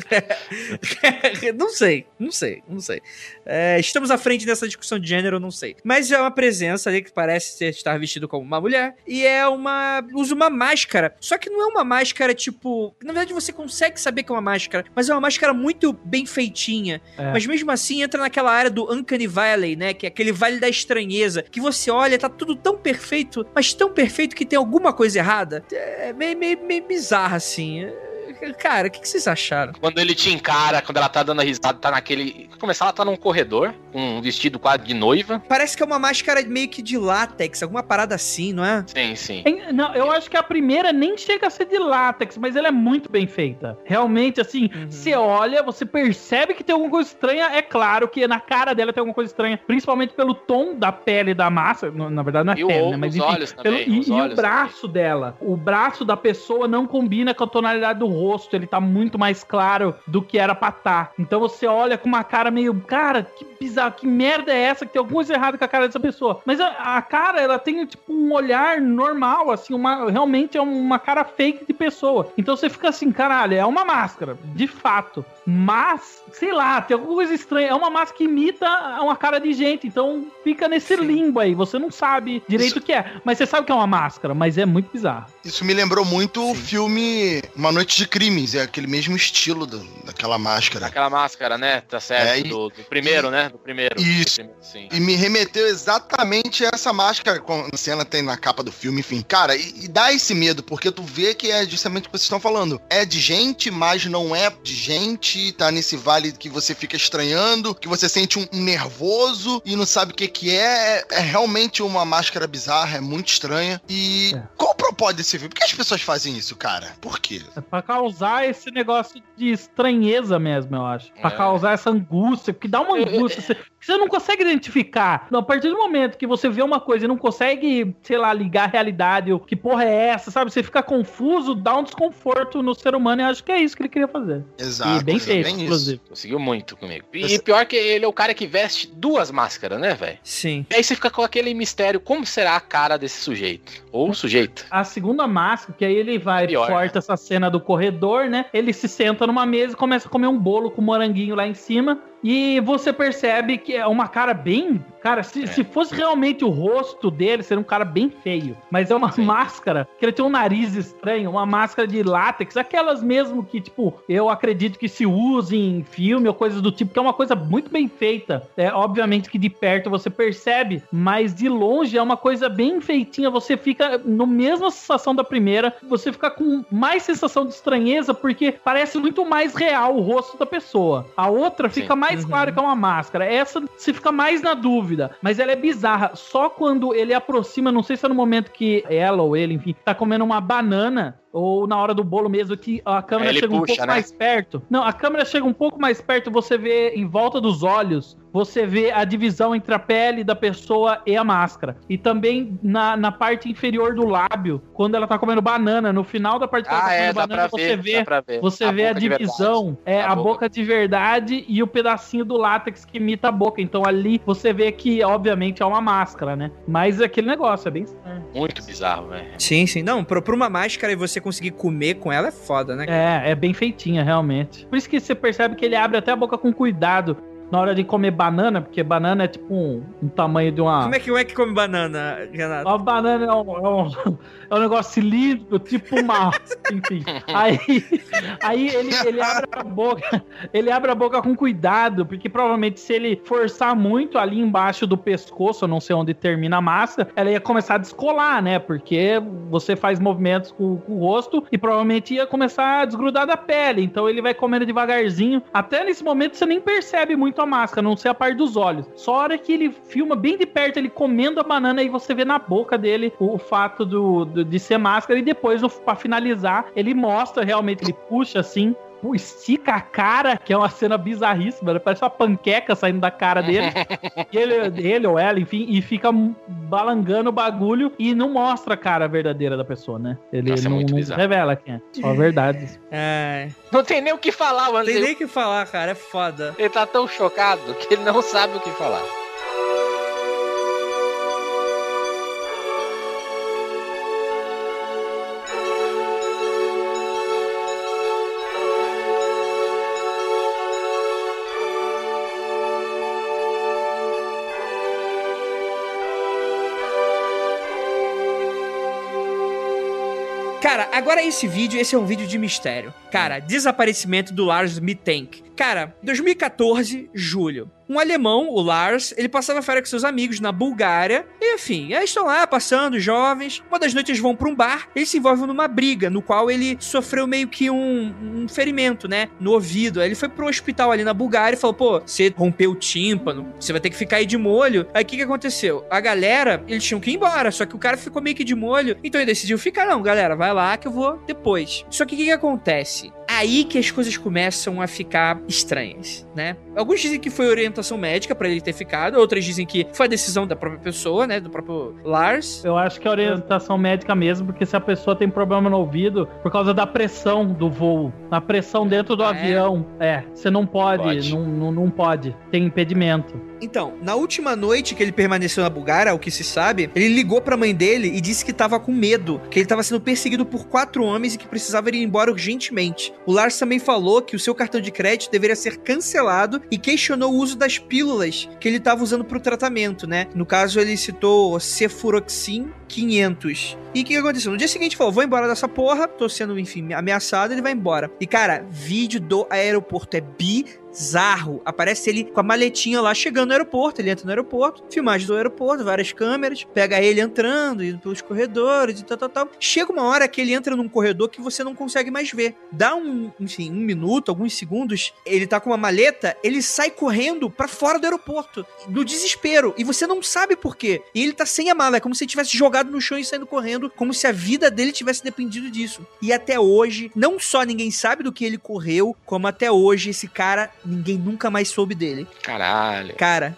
Não sei, não sei, não sei. É, estamos à frente dessa discussão de gênero, não sei. Mas é uma presença ali que parece ser, estar vestido como uma mulher. E é uma... usa uma máscara. Só que não é uma máscara, tipo... Na verdade, você consegue saber que é uma máscara. Mas é uma máscara muito bem feitinha. É. Mas mesmo assim, entra naquela área do Uncanny Valley, né? Que é aquele vale da estranheza. Que você olha, tá tudo tão perfeito. Mas tão perfeito que tem alguma coisa errada. É meio, meio, meio bizarro, assim. Cara, o que, que vocês acharam? Quando ele te encara, quando ela tá dando a risada, tá naquele... Começar, ela tá num corredor, com um vestido quase de noiva. Parece que é uma máscara meio que de látex, alguma parada assim, não é? Sim, sim. Tem- Não, eu acho que a primeira nem chega a ser de látex, mas ela é muito bem feita. Realmente, assim, você olha, você percebe que tem alguma coisa estranha. É claro que na cara dela tem alguma coisa estranha, principalmente pelo tom da pele da massa. Na na verdade, não é E o- pele, né? Mas os enfim, olhos pelo- também, e, os e olhos o braço dela. O braço da pessoa não combina com a tonalidade do rosto. Ele tá muito mais claro do que era pra tá. Então você olha com uma cara meio... Cara, que bizarro, que merda é essa? Que tem alguma coisa errada com a cara dessa pessoa. Mas a, a cara, ela tem tipo um olhar normal, assim, uma, realmente é uma cara fake de pessoa. Então você fica assim, caralho, é uma máscara, de fato. Mas, sei lá, tem alguma coisa estranha. É uma máscara que imita uma cara de gente. Então fica nesse Sim. limbo aí. Você não sabe direito Isso- o que é. Mas você sabe que é uma máscara, mas é muito bizarro. Isso me lembrou muito o filme Uma Noite de Crimes. É aquele mesmo estilo do- daquela máscara. Aquela máscara, né? Tá certo. É, e- do, do primeiro, né? Do primeiro. Isso. Do primeiro, sim. E me remeteu exatamente a essa máscara, como a cena tem na capa do filme, enfim. Cara, e, e dá esse medo, porque tu vê que é justamente o que vocês estão falando. É de gente, mas não é de gente, tá nesse vale que você fica estranhando, que você sente um, um nervoso e não sabe o que que é. é. É realmente uma máscara bizarra, é muito estranha. E É. qual o propósito desse filme? Por que as pessoas fazem isso, cara? Por quê? É pra causar esse negócio de estranheza mesmo, eu acho. Pra É. causar essa angústia, porque dá uma angústia. Você, você não consegue identificar. A partir do momento que você vê uma coisa e não consegue, sei lá, ligar a realidade, o que porra é essa, sabe? Você fica confuso, dá um desconforto no ser humano, e eu acho que é isso que ele queria fazer. Exato. e bem é feito, bem isso. inclusive. Conseguiu muito comigo. E Esse- pior que ele é o cara que veste duas máscaras, né, velho? Sim. E aí você fica com aquele mistério, como será a cara desse sujeito? Ou sujeito. A segunda máscara, que aí ele vai, Pior, corta essa cena do corredor, né? Ele se senta numa mesa e começa a comer um bolo com moranguinho lá em cima. E você percebe que é uma cara bem... Cara, se, É. se fosse realmente o rosto dele, seria um cara bem feio. Mas é uma Sim. máscara, que ele tem um nariz estranho, uma máscara de látex, aquelas mesmo que, tipo, eu acredito que se use em filme ou coisas do tipo, que é uma coisa muito bem feita. É, obviamente que de perto você percebe, mas de longe é uma coisa bem feitinha. Você fica no mesma sensação da primeira, você fica com mais sensação de estranheza, porque parece muito mais real o rosto da pessoa. A outra fica Sim. mais mais Uhum. claro que é uma máscara. Essa se fica mais na dúvida, mas ela é bizarra. Só quando ele aproxima, não sei se é no momento que ela ou ele, enfim, tá comendo uma banana, ou na hora do bolo mesmo, que a câmera Aí ele chega um puxa, pouco né? mais perto. Não, a câmera chega um pouco mais perto, você vê em volta dos olhos, você vê a divisão entre a pele da pessoa e a máscara. E também na, na parte inferior do lábio, quando ela tá comendo banana, no final da parte que ela Ah, tá é, comendo dá banana, pra você ver, vê, dá pra ver. você A vê a boca de divisão, é A a, boca. boca de verdade e o pedacinho do látex que imita a boca. Então ali você vê que, obviamente, é uma máscara, né? Mas aquele negócio é bem estranho. Muito bizarro, velho. Sim, sim. Não, pra, pra uma máscara e você conseguir comer com ela é foda, né? É, é bem feitinha, realmente. Por isso que você percebe que ele abre até a boca com cuidado na hora de comer banana, porque banana é tipo um, um tamanho de uma... Como é que, como é que come banana, Renato? A banana é um, é um, é um negócio cilíndrico, tipo uma... Enfim. Aí, aí ele, ele abre a boca, ele abre a boca com cuidado, porque provavelmente se ele forçar muito ali embaixo do pescoço, eu não sei onde termina a massa, ela ia começar a descolar, né? Porque você faz movimentos com, com o rosto e provavelmente ia começar a desgrudar da pele. Então ele vai comendo devagarzinho. Até nesse momento você nem percebe muito a máscara, a não ser a parte dos olhos. Só a hora que ele filma bem de perto, ele comendo a banana, aí você vê na boca dele o, o fato do, do- de ser máscara. E depois, no- pra finalizar, ele mostra realmente, ele puxa assim, pô, estica a cara, que é uma cena bizarríssima, né? Parece uma panqueca saindo da cara dele. E ele, ele ou ela, enfim, e fica balangando o bagulho e não mostra a cara verdadeira da pessoa, né? Ele Nossa, é não, muito não bizarro. revela quem é. Só a verdade. É. Não tem nem o que falar, Não mano. tem Ele, nem o que falar, cara. É foda. ele tá tão chocado que ele não sabe o que falar. Cara, agora esse vídeo, esse é um vídeo de mistério. Cara, desaparecimento do Lars Mittank. Cara, dois mil e quatorze, julho. Um alemão, o Lars, ele passava férias com seus amigos na Bulgária. E, enfim, eles estão lá passando, jovens. Uma das noites eles vão pra um bar. Eles se envolvem numa briga, no qual ele sofreu meio que um, um ferimento, né? No ouvido. Aí ele foi pro hospital ali na Bulgária e falou: pô, você rompeu o tímpano, você vai ter que ficar aí de molho. Aí o que que aconteceu? A galera, eles tinham que ir embora, só que o cara ficou meio que de molho. Então ele decidiu ficar: não, galera, vai lá que eu vou depois. Só que o que que acontece? Aí que as coisas começam a ficar estranhas, né? Alguns dizem que foi orientação médica pra ele ter ficado, outros dizem que foi a decisão da própria pessoa, né? Do próprio Lars. Eu acho que é orientação médica mesmo, porque se a pessoa tem problema no ouvido, por causa da pressão do voo, a pressão dentro do Ah, é? avião, é, você não pode, Pode. Não, não, não pode, tem impedimento. Então, na última noite que ele permaneceu na Bulgária, o que se sabe, ele ligou pra mãe dele e disse que tava com medo, que ele tava sendo perseguido por quatro homens e que precisava ir embora urgentemente. O Lars também falou que o seu cartão de crédito deveria ser cancelado e questionou o uso das pílulas que ele tava usando pro tratamento, né? No caso, ele citou Cefuroxim quinhentos. E o que que aconteceu? No dia seguinte, falou: vou embora dessa porra, tô sendo, enfim, ameaçado, ele vai embora. E, cara, vídeo do aeroporto é bizarro. Aparece ele com a maletinha lá, chegando no aeroporto, ele entra no aeroporto, filmagem do aeroporto, várias câmeras, pega ele entrando, indo pelos corredores e tal, tal, tal. Chega uma hora que ele entra num corredor que você não consegue mais ver. Dá um, enfim, um minuto, alguns segundos, ele tá com uma maleta, ele sai correndo pra fora do aeroporto, no desespero, e você não sabe por quê. E ele tá sem a mala, é como se ele tivesse jogado no chão e saindo correndo, como se a vida dele tivesse dependido disso. E até hoje, não só ninguém sabe do que ele correu, como até hoje esse cara, ninguém nunca mais soube dele. Caralho. Cara,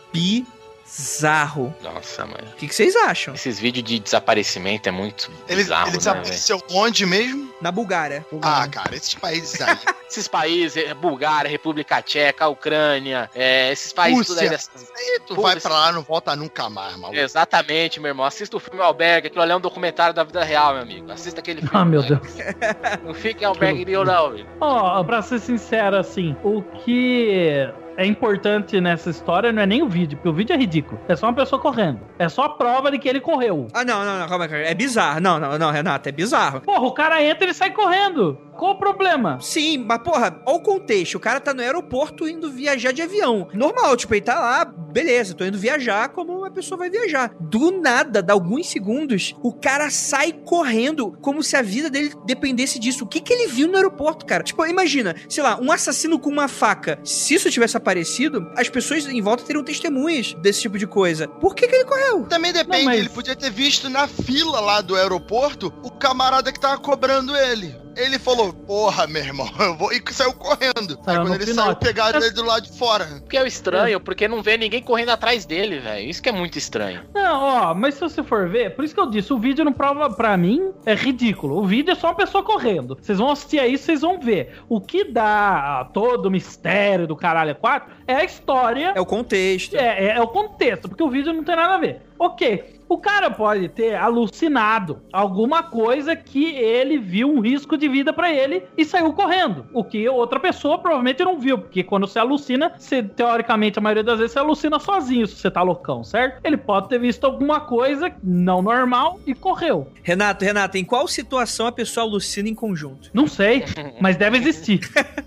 bizarro. Nossa, mano. O que, que vocês acham? Esses vídeos de desaparecimento é muito Ele, bizarro, ele né, velho? desapareceu onde mesmo? Na Bulgária. Ah, cara, esses países aí. Esses países, é, Bulgária, República Tcheca, Ucrânia, é, esses países tudo aí. Rússia. dessas- Aí tu Pô, vai esse- pra lá, não volta nunca mais, maluco. Exatamente, meu irmão. Assista o filme Albergue, aquilo ali é um documentário da vida real, meu amigo. Assista aquele filme. Ah, meu né? Deus. Não fique em Albergue nenhum, não, meu. Ó, pra ser sincero, assim, o que é importante nessa história não é nem o vídeo, porque o vídeo é ridículo. É só uma pessoa correndo. É só a prova de que ele correu. Ah, não, não, não, calma, cara. É bizarro. Não, não, não, Renato, é bizarro. Porra, o cara entra e ele sai correndo. Qual o problema? Sim, mas porra, olha o contexto. O cara tá no aeroporto indo viajar de avião. Normal, tipo, ele tá lá, beleza, tô indo viajar como uma pessoa vai viajar. Do nada, dá alguns segundos, o cara sai correndo como se a vida dele dependesse disso. O que que ele viu no aeroporto, cara? Tipo, imagina, sei lá, um assassino com uma faca. Se isso tivesse aparecido, as pessoas em volta teriam testemunhas desse tipo de coisa. Por que que ele correu? Também depende, Não, mas- ele podia ter visto na fila lá do aeroporto o camarada que tava cobrando ele. Ele falou, porra, meu irmão, eu vou... E saiu correndo. Aí Saiu quando no ele pinote. saiu, pegaram ele do lado de fora. Porque é o estranho, porque não vê ninguém correndo atrás dele, velho. Isso que é muito estranho. Não, ó, mas se você for ver, por isso que eu disse, o vídeo não prova, pra mim, é ridículo. O vídeo é só uma pessoa correndo. Vocês vão assistir aí, vocês vão ver. O que dá todo o mistério do caralho quatro é a história. É o contexto. É, é, é o contexto, porque o vídeo não tem nada a ver. Ok, o cara pode ter alucinado alguma coisa que ele viu um risco de vida pra ele e saiu correndo. O que outra pessoa provavelmente não viu, porque quando você alucina, você, teoricamente, a maioria das vezes, você alucina sozinho se você tá loucão, certo? Ele pode ter visto alguma coisa não normal e correu. Renato, Renato, em qual situação a pessoa alucina em conjunto? Não sei, mas deve existir.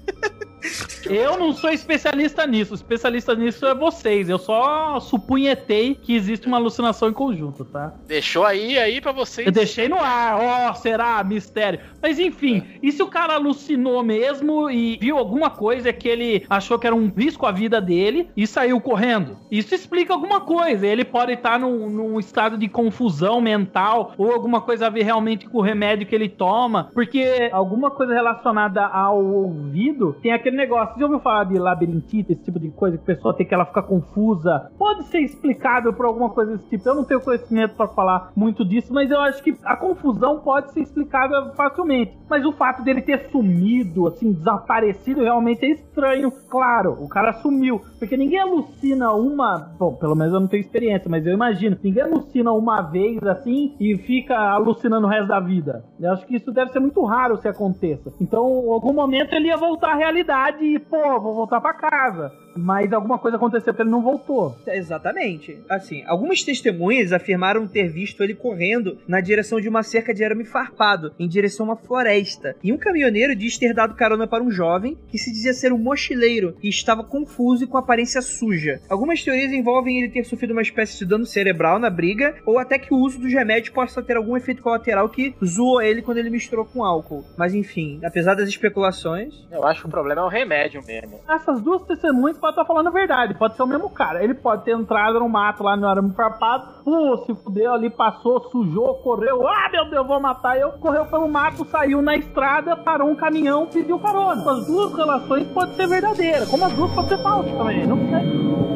Eu não sou especialista nisso. O especialista nisso é vocês. Eu só supunhetei que existe uma alucinação em conjunto, tá? Deixou aí, aí pra vocês. Eu deixei no ar. Ó, oh, será? Mistério. Mas enfim, e se o cara alucinou mesmo e viu alguma coisa que ele achou que era um risco à vida dele e saiu correndo? Isso explica alguma coisa. Ele pode estar num, num estado de confusão mental ou alguma coisa a ver realmente com o remédio que ele toma, porque alguma coisa relacionada ao ouvido tem aquele negócio. Você já ouviu falar de labirintite, esse tipo de coisa que a pessoa tem que ela fica confusa? Pode ser explicável por alguma coisa desse tipo. Eu não tenho conhecimento pra falar muito disso, mas eu acho que a confusão pode ser explicável facilmente. Mas o fato dele ter sumido, assim, desaparecido, realmente é estranho. Claro, o cara sumiu. Porque ninguém alucina uma... Bom, pelo menos eu não tenho experiência, mas eu imagino. Ninguém alucina uma vez, assim, e fica alucinando o resto da vida. Eu acho que isso deve ser muito raro se aconteça. Então, em algum momento ele ia voltar à realidade e, pô, vou voltar pra casa. Mas alguma coisa aconteceu porque ele não voltou. Exatamente. Assim, algumas testemunhas afirmaram ter visto ele correndo na direção de uma cerca de arame farpado, em direção a uma floresta. E um caminhoneiro diz ter dado carona para um jovem que se dizia ser um mochileiro e estava confuso e com aparência suja. Algumas teorias envolvem ele ter sofrido uma espécie de dano cerebral na briga, ou até que o uso dos remédios possa ter algum efeito colateral que zoou ele quando ele misturou com álcool. Mas enfim, apesar das especulações... Eu acho que o problema é o remédio mesmo. Essas duas testemunhas podem estar falando a verdade. Pode ser o mesmo cara. Ele pode ter entrado no mato lá no arame farpado. Pô, se fudeu ali, passou, sujou, correu. Ah, meu Deus, vou matar eu. Correu pelo mato, saiu na estrada, parou um caminhão, pediu carona. As duas relações podem ser verdadeiras. Como as duas podem ser falsas também. Não sei.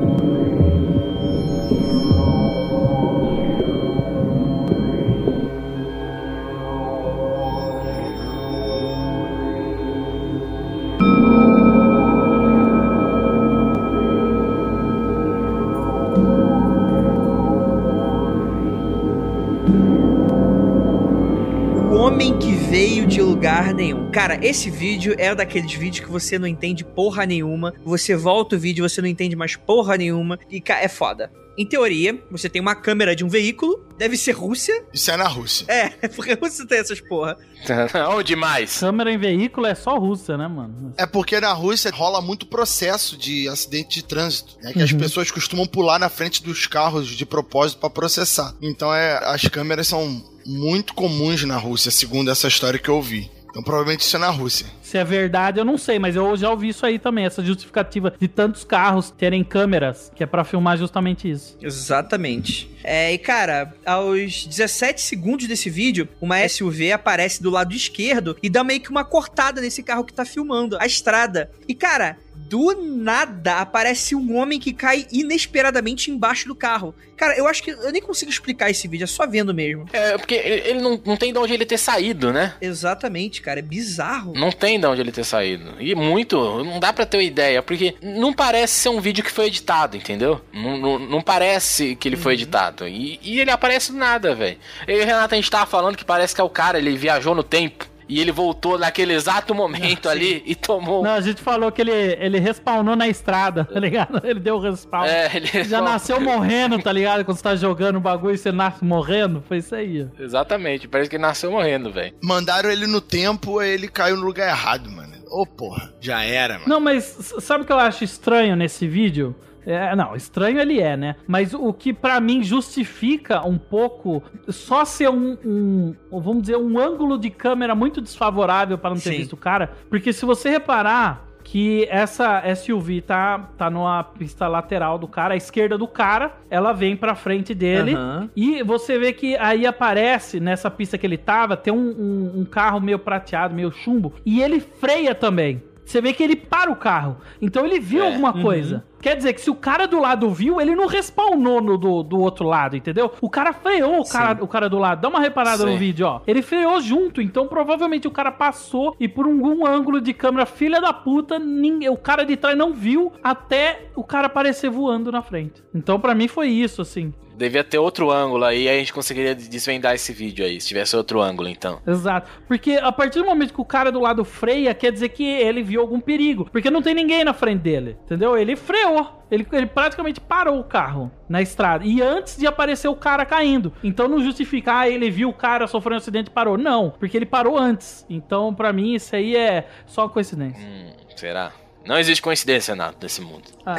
Homem que veio de lugar nenhum. Cara, esse vídeo é daqueles vídeos que você não entende porra nenhuma. Você volta o vídeo, você não entende mais porra nenhuma. E é foda. Em teoria, você tem uma câmera de um veículo, deve ser Rússia. Isso é na Rússia. É, porque a Rússia tem essas porra. Onde mais? Câmera em veículo é só Rússia, né, mano? É porque na Rússia rola muito processo de acidente de trânsito, né? Que Uhum. as pessoas costumam pular na frente dos carros de propósito pra processar. Então é, as câmeras são muito comuns na Rússia, segundo essa história que eu ouvi. Então provavelmente isso é na Rússia. Se é verdade, eu não sei, mas eu já ouvi isso aí também, essa justificativa de tantos carros terem câmeras, que é pra filmar justamente isso. Exatamente. É, e cara, aos dezessete segundos desse vídeo, uma S U V aparece do lado esquerdo e dá meio que uma cortada nesse carro que tá filmando a estrada. E cara, do nada aparece um homem que cai inesperadamente embaixo do carro. Cara, eu acho que eu nem consigo explicar esse vídeo, é só vendo mesmo. É, porque ele não, não tem de onde ele ter saído, né? Exatamente, cara, é bizarro. Não tem de onde ele ter saído. E muito, não dá pra ter uma ideia, porque não parece ser um vídeo que foi editado, entendeu? Não, não, não parece que ele foi editado. E, e ele aparece do nada, velho. Eu e o Renato, a gente tava falando que parece que é o cara, ele viajou no tempo. e ele voltou naquele exato momento Ah, ali e tomou... Não, a gente falou que ele, ele respawnou na estrada, tá ligado? Ele deu o respawn. É, ele Já respawn- nasceu morrendo, tá ligado? Quando você tá jogando o bagulho e você nasce morrendo. Foi isso aí. Exatamente, parece que ele nasceu morrendo, velho. Mandaram ele no tempo, ele caiu no lugar errado, mano. Ô, porra, já era, mano. Não, mas s- sabe o que eu acho estranho nesse vídeo? É, não, estranho ele é, né? Mas o que pra mim justifica um pouco só ser um, um, vamos dizer, um ângulo de câmera muito desfavorável para não ter Sim. visto o cara. Porque se você reparar que essa S U V tá, tá numa pista lateral do cara, à esquerda do cara, ela vem pra frente dele. Aham. E você vê que aí aparece, nessa pista que ele tava, tem um, um, um carro meio prateado, meio chumbo, e ele freia também. Você vê que ele para o carro. Então ele viu É. alguma coisa. Quer dizer que se o cara do lado viu, ele não respawnou no do, do outro lado, entendeu? O cara freou o cara, o cara do lado. Dá uma reparada Sim. no vídeo, ó. Ele freou junto, então provavelmente o cara passou e por algum ângulo de câmera, filha da puta, ninguém, o cara de trás não viu até o cara aparecer voando na frente. Então pra mim foi isso, assim. Devia ter outro ângulo aí, aí a gente conseguiria desvendar esse vídeo aí, se tivesse outro ângulo, então. Exato. Porque a partir do momento que o cara do lado freia, quer dizer que ele viu algum perigo. Porque não tem ninguém na frente dele, entendeu? Ele freou. Ele, ele praticamente parou o carro na estrada. E antes de aparecer o cara caindo. Então não justifica, ah, ele viu o cara sofrendo um acidente e parou. Não, porque ele parou antes. Então, pra mim, isso aí é só coincidência. Hum, será? Não existe coincidência nada nesse mundo. Ah,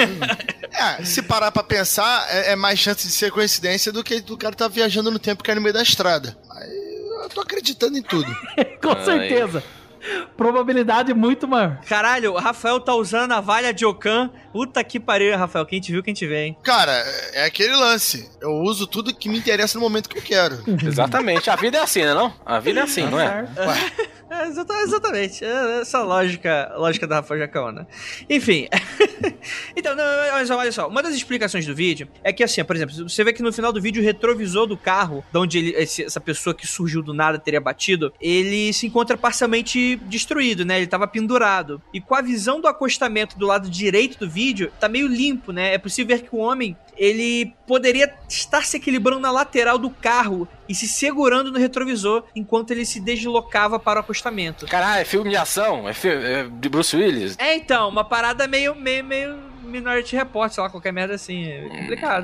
É, se parar pra pensar, é, é mais chance de ser coincidência do que do cara tá viajando no tempo que é no meio da estrada. Aí eu tô acreditando em tudo. com Ai. certeza. Probabilidade muito maior. Caralho, o Rafael tá usando a valha de Okan. Puta que pariu, Rafael. Quem te viu, quem te vê, hein? Cara, é aquele lance. Eu uso tudo que me interessa no momento que eu quero. Exatamente. A vida é assim, né não? A vida é assim, não é? É, exata- exatamente. É essa lógica, lógica da Rafael Jacaona. Enfim. Então, não, olha só, olha só. Uma das explicações do vídeo é que, assim, por exemplo, você vê que no final do vídeo o retrovisor do carro, de onde ele, esse- essa pessoa que surgiu do nada teria batido, ele se encontra parcialmente destruído, né? Ele tava pendurado. E com a visão do acostamento do lado direito do vídeo, tá meio limpo, né? É possível ver que o homem, ele poderia estar se equilibrando na lateral do carro e se segurando no retrovisor enquanto ele se deslocava para o acostamento. Caralho, é filme de ação? É, filme, é de Bruce Willis? É, então, uma parada meio, meio, meio Minority Report, sei lá, qualquer merda assim, é complicado.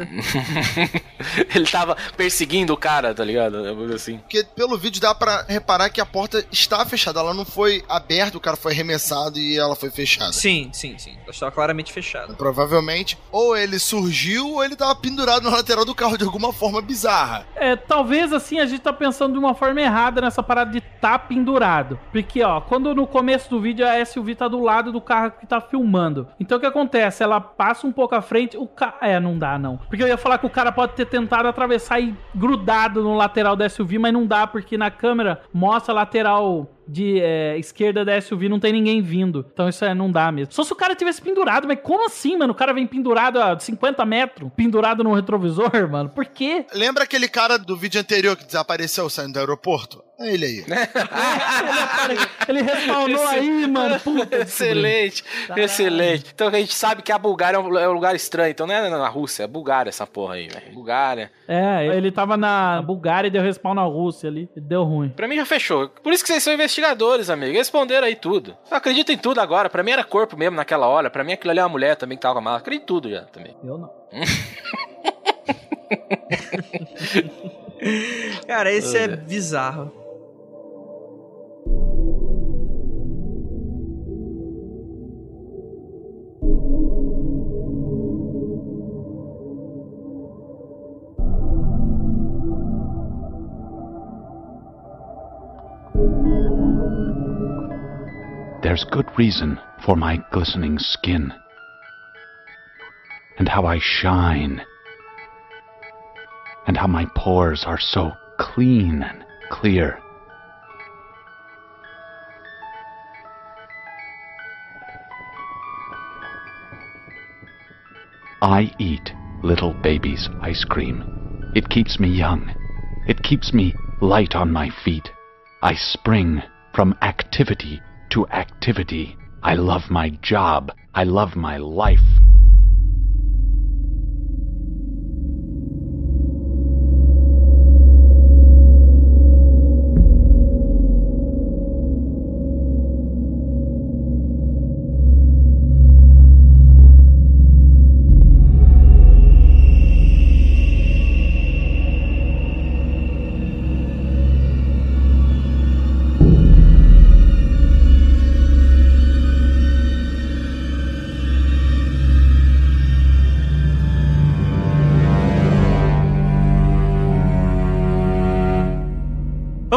Ele tava perseguindo o cara, tá ligado? É algo assim. Porque pelo vídeo dá pra reparar que a porta está fechada. Ela não foi aberta, o cara foi arremessado e ela foi fechada. Sim, sim, sim. Ela estava claramente fechada. Provavelmente, ou ele surgiu ou ele tava pendurado na lateral do carro de alguma forma bizarra. É, talvez assim a gente tá pensando de uma forma errada nessa parada de tá pendurado. Porque, ó, quando no começo do vídeo a S U V tá do lado do carro que tá filmando. Então o que acontece? Ela passa um pouco à frente, o ca... É, não dá, não. Porque eu ia falar que o cara pode ter tentado atravessar e grudado no lateral da S U V, mas não dá, porque na câmera mostra a lateral de é, esquerda da S U V, não tem ninguém vindo. Então isso é, não dá mesmo. Só se o cara tivesse pendurado, mas como assim, mano? O cara vem pendurado a cinquenta metros, pendurado no retrovisor, mano. Por quê? Lembra aquele cara do vídeo anterior que desapareceu saindo do aeroporto? É ele aí. ele, apare... ele respawnou aí, mano. Puta, excelente, Caralho. excelente. Então a gente sabe que a Bulgária é um, é um lugar estranho. Então não é na Rússia, é Bulgária essa porra aí, velho. Bulgária. É, ele tava na Bulgária e deu respawn na Rússia ali. E deu ruim. Pra mim já fechou. Por isso que vocês são investigadores, amigo. Responderam aí tudo. Eu acredito em tudo agora. Pra mim era corpo mesmo naquela hora. Pra mim aquilo ali é uma mulher também que tava com a mala. Acredito em tudo já também. Eu não. Cara, esse é bizarro. There's good reason for my glistening skin, and how I shine, and how my pores are so clean and clear. I eat little baby's ice cream. It keeps me young. It keeps me light on my feet. I spring from activity to activity. I love my job. I love my life.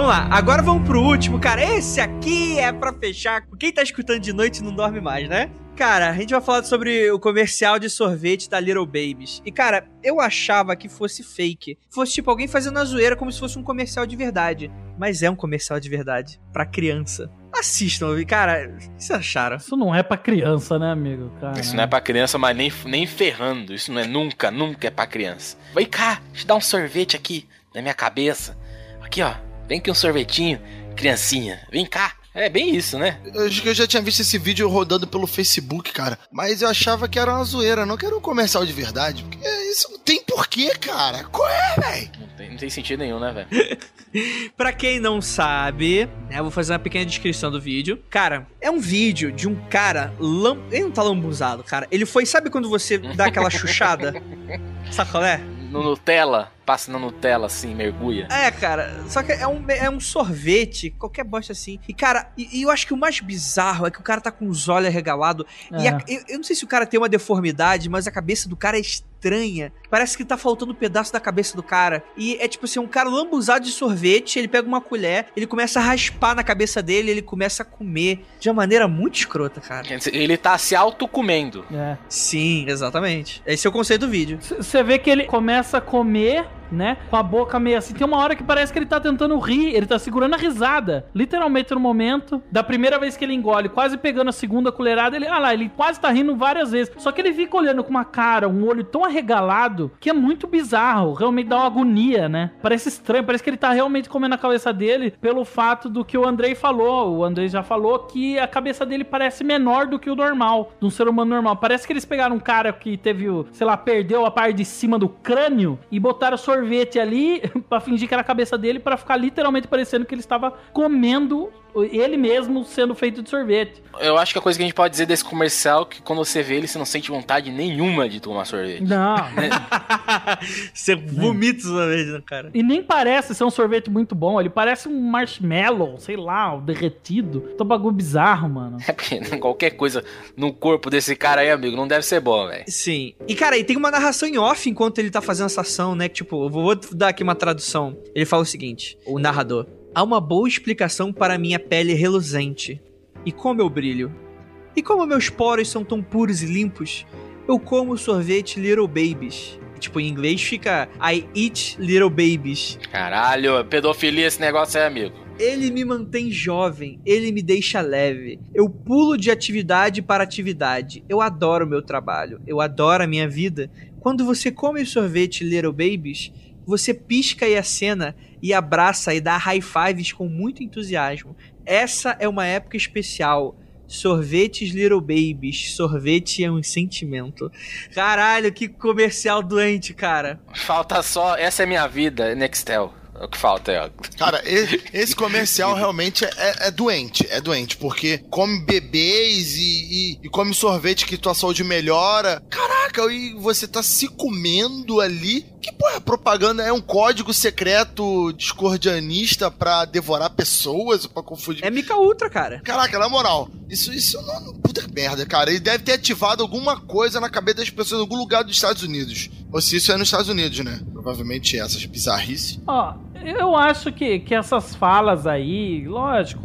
lá, agora vamos pro último, cara. Esse aqui é pra fechar. Quem tá escutando de noite não dorme mais, né? Cara, a gente vai falar sobre o comercial de sorvete da Little Babies. E, cara, eu achava que fosse fake. Fosse, tipo, alguém fazendo a zoeira como se fosse um comercial de verdade. Mas é um comercial de verdade. Pra criança. Assistam, cara. O que vocês acharam? Isso não é pra criança, né, amigo? Caramba. Isso não é pra criança, mas nem, nem ferrando. Isso não é nunca, nunca é pra criança. Vem cá, deixa eu dar um sorvete aqui na minha cabeça. Aqui, ó. Vem aqui um sorvetinho. Criancinha, vem cá. É bem isso, né? Eu acho que eu já tinha visto esse vídeo rodando pelo Facebook, cara. Mas eu achava que era uma zoeira, não que era um comercial de verdade. Porque isso não tem porquê, cara. Qual é, velho? Não tem, não tem sentido nenhum, né, velho? Pra quem não sabe, né, eu vou fazer uma pequena descrição do vídeo. Cara, é um vídeo de um cara... Lam... Ele não tá lambuzado, cara. Ele foi... Sabe quando você dá aquela chuchada? Sabe qual é? No Nutella, passa na Nutella assim, mergulha. É, cara, só que é um, é um sorvete, qualquer bosta assim. E, cara, e, e eu acho que o mais bizarro é que o cara tá com os olhos arregalados. É. E a, eu, eu não sei se o cara tem uma deformidade, mas a cabeça do cara é estranha. Parece que tá faltando um pedaço da cabeça do cara. E é tipo assim, um cara lambuzado de sorvete, ele pega uma colher, ele começa a raspar na cabeça dele, ele começa a comer de uma maneira muito escrota, cara. Ele tá se auto-comendo. É. Sim, exatamente. Esse é o conceito do vídeo. Você vê que ele começa a comer, né, com a boca meio assim. Tem uma hora que parece que ele tá tentando rir, ele tá segurando a risada. Literalmente no momento da primeira vez que ele engole, quase pegando a segunda colherada, ele, ah lá, ele quase tá rindo várias vezes. Só que ele fica olhando com uma cara, um olho tão arregalado, que é muito bizarro, realmente dá uma agonia, né? Parece estranho, parece que ele tá realmente comendo a cabeça dele pelo fato do que o Andrei falou. O Andrei já falou que a cabeça dele parece menor do que o normal, de um ser humano normal. Parece que eles pegaram um cara que teve, sei lá, perdeu a parte de cima do crânio e botaram sorvete ali pra fingir que era a cabeça dele, pra ficar literalmente parecendo que ele estava comendo ele mesmo sendo feito de sorvete. Eu acho que a coisa que a gente pode dizer desse comercial é que quando você vê ele, você não sente vontade nenhuma de tomar sorvete. Não. Você vomita toda vez, né, cara? E nem parece ser um sorvete muito bom. Ele parece um marshmallow, sei lá, um derretido. Tô bagulho bizarro, mano. É porque qualquer coisa no corpo desse cara aí, amigo, não deve ser bom, velho. Sim. E, cara, e tem uma narração em off enquanto ele tá fazendo essa ação, né? Que, tipo, eu vou dar aqui uma tradução. Ele fala o seguinte, o narrador. Há uma boa explicação para minha pele reluzente. E como eu brilho. E como meus poros são tão puros e limpos, eu como sorvete Little Babies. Tipo, em inglês fica I eat Little Babies. Caralho, pedofilia esse negócio aí, amigo. Ele me mantém jovem, ele me deixa leve. Eu pulo de atividade para atividade. Eu adoro meu trabalho, eu adoro a minha vida. Quando você come sorvete Little Babies, você pisca e acena e abraça e dá high fives com muito entusiasmo. Essa é uma época especial. Sorvetes Little Babies. Sorvete é um sentimento. Caralho, que comercial doente, cara. Falta só, essa é minha vida, Nextel. É o que falta, é. Cara, esse comercial realmente é, é doente, é doente, porque come bebês e, e, e come sorvete que tua saúde melhora. Caraca, e você tá se comendo ali. Que porra, propaganda é um código secreto discordianista pra devorar pessoas, pra confundir. É Mica Ultra, cara. Caraca, na moral, isso, isso não. Puta merda, cara. Ele deve ter ativado alguma coisa na cabeça das pessoas em algum lugar dos Estados Unidos. Ou se isso é nos Estados Unidos, né? Provavelmente essas bizarrices. Ó, eu acho que, que essas falas aí, lógico,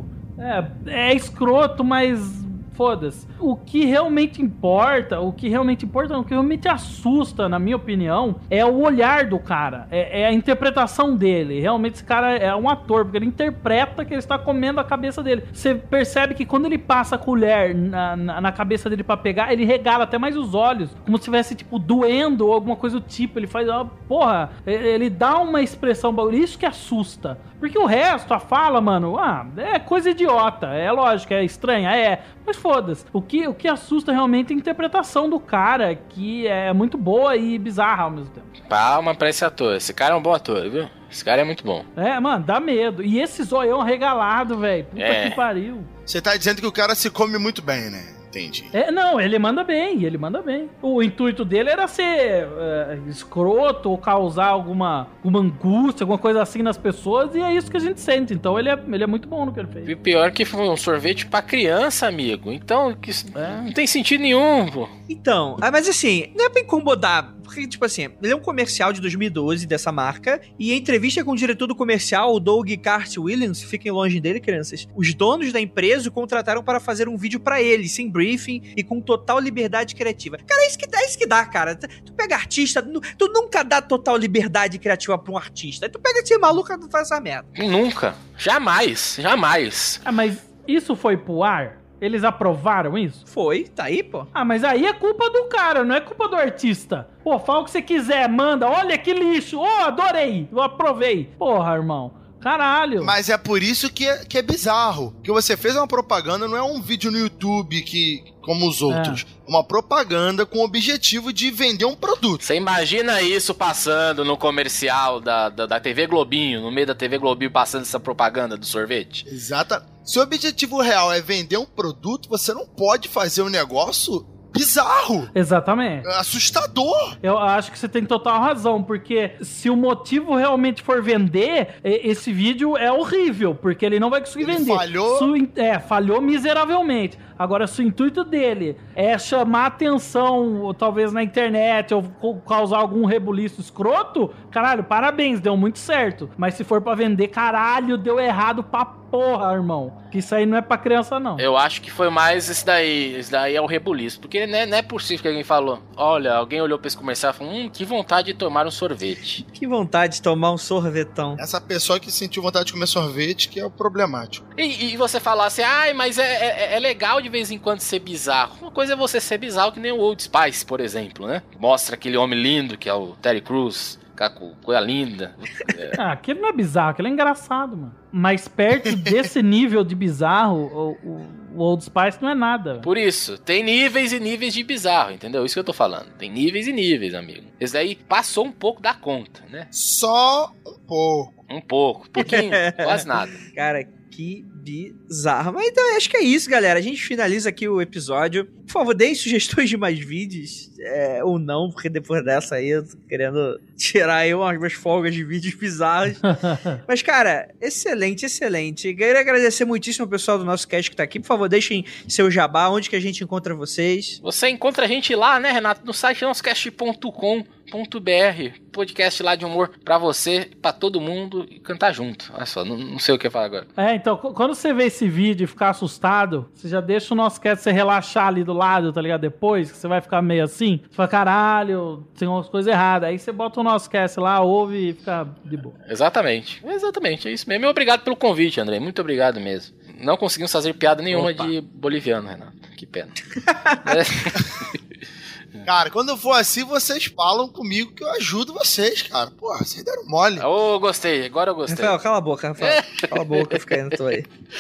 é, é escroto, mas foda-se. O que realmente importa, o que realmente importa, o que realmente assusta, na minha opinião, é o olhar do cara, é, é a interpretação dele. Realmente esse cara é um ator, porque ele interpreta que ele está comendo a cabeça dele. Você percebe que quando ele passa a colher na, na, na cabeça dele pra pegar, ele regala até mais os olhos, como se estivesse, tipo, doendo ou alguma coisa do tipo. Ele faz, ó, porra, ele dá uma expressão, isso que assusta. Porque o resto, a fala, mano, ah, é coisa idiota, é lógico, é estranha, é, mas foda-se. O que, o que assusta realmente é a interpretação do cara, que é muito boa e bizarra ao mesmo tempo. Palma pra esse ator, esse cara é um bom ator, viu? Esse cara é muito bom. É, mano, dá medo. E esse zoião regalado, velho, puta é. que pariu. Você tá dizendo que o cara se come muito bem, né? entendi. É, não, ele manda bem, ele manda bem. O intuito dele era ser uh, escroto ou causar alguma, alguma angústia, alguma coisa assim nas pessoas, e é isso que a gente sente. Então ele é, ele é muito bom no que ele fez. E pior que foi um sorvete pra criança, amigo. Então, que, é. não tem sentido nenhum, pô. Então, ah, mas assim, não é pra incomodar, porque, tipo assim, ele é um comercial de dois mil e doze dessa marca, e em entrevista com o diretor do comercial, o Doug Cart-Williams, fiquem longe dele, crianças, os donos da empresa o contrataram para fazer um vídeo pra ele, sem briefing e com total liberdade criativa. Cara, é isso que, é isso que dá, cara. Tu pega artista, tu nunca dá total liberdade criativa pra um artista. Tu pega esse maluco e faz essa merda. Nunca. Jamais. Jamais. Ah, mas isso foi pro ar? Eles aprovaram isso? Foi, tá aí, pô. Ah, mas aí é culpa do cara, não é culpa do artista. Pô, fala o que você quiser, manda. Olha que lixo. Oh, adorei. Eu aprovei. Porra, irmão. Caralho. Mas é por isso que é, que é bizarro. Que você fez uma propaganda, não é um vídeo no YouTube que, como os outros. É uma propaganda com o objetivo de vender um produto. Você imagina isso passando no comercial da, da, da T V Globinho, no meio da T V Globinho, passando essa propaganda do sorvete? Exato. Se o objetivo real é vender um produto, você não pode fazer um negócio bizarro. Exatamente. Assustador. Eu acho que você tem total razão, porque se o motivo realmente for vender, esse vídeo é horrível, porque ele não vai conseguir ele vender. Falhou? Su- é, falhou miseravelmente. Agora, se o intuito dele é chamar atenção, ou talvez na internet, ou causar algum rebuliço escroto, caralho, parabéns, deu muito certo. Mas se for pra vender, caralho, deu errado pra porra, irmão. Que isso aí não é pra criança, não. Eu acho que foi mais esse daí. Esse daí é o rebuliço. Porque não é, não é possível que alguém falou. Olha, alguém olhou pra esse comercial e falou: Hum, que vontade de tomar um sorvete. Que vontade de tomar um sorvetão. Essa pessoa que sentiu vontade de comer sorvete que é o problemático. E, e você falar assim, ai, mas é, é, é legal de vez em quando ser bizarro. Uma coisa é você ser bizarro que nem o Old Spice, por exemplo, né? Mostra aquele homem lindo que é o Terry Crews. Com coisa linda. É. Ah, aquele não é bizarro, aquele é engraçado, mano. Mas perto desse nível de bizarro, o, o, o Old Spice não é nada. Por isso, tem níveis e níveis de bizarro, entendeu? Isso que eu tô falando. Tem níveis e níveis, amigo. Esse daí passou um pouco da conta, né? Só um pouco. Um pouco, pouquinho, quase nada. Cara, que bizarro. Mas então, acho que é isso, galera. A gente finaliza aqui o episódio. Por favor, deem sugestões de mais vídeos, é, ou não, porque depois dessa aí eu tô querendo tirar aí umas minhas folgas de vídeos bizarros. Mas, cara, excelente, excelente. Queria agradecer muitíssimo ao pessoal do nosso cast que tá aqui. Por favor, deixem seu jabá, onde que a gente encontra vocês. Você encontra a gente lá, né, Renato? No site noscast ponto com ponto b r, podcast lá de humor pra você, pra todo mundo e cantar junto. Olha só, não, não sei o que falar agora. É, então, quando você vê esse vídeo e ficar assustado, você já deixa o nosso cast você relaxar ali do lado, tá ligado? Depois, que você vai ficar meio assim, você fala, caralho, tem umas coisas erradas. Aí você bota o nosso cast lá, ouve e fica de boa. Exatamente, exatamente, é isso mesmo. E obrigado pelo convite, André, muito obrigado mesmo. Não conseguimos fazer piada nenhuma Opa. de boliviano, Renato. Que pena. é. Cara, quando for assim, vocês falam comigo que eu ajudo vocês, cara. Porra, vocês deram mole. Ô, oh, gostei, agora eu gostei. Rafael, cala a boca, Rafael. Cala a boca, fica aí, não tô aí.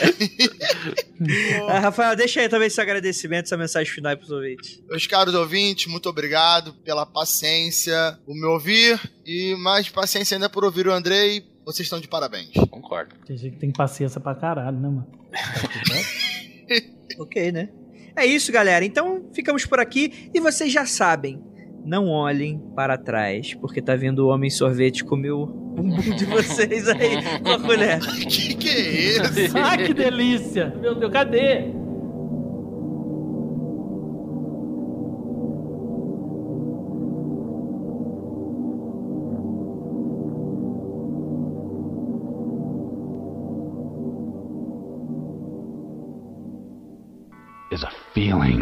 ah, Rafael, deixa aí também seu agradecimento, essa mensagem final pros ouvintes. Meus caros ouvintes, muito obrigado pela paciência, por me ouvir e mais paciência ainda por ouvir o Andrei. Vocês estão de parabéns. Concordo. Tem gente que tem paciência pra caralho, né, mano? Ok, né? É isso, galera. Então, ficamos por aqui. E vocês já sabem, não olhem para trás, porque tá vindo o homem sorvete comer o bumbum de vocês aí com a colher. Que que é isso? Ah, que delícia! Meu Deus, cadê? Is a feeling.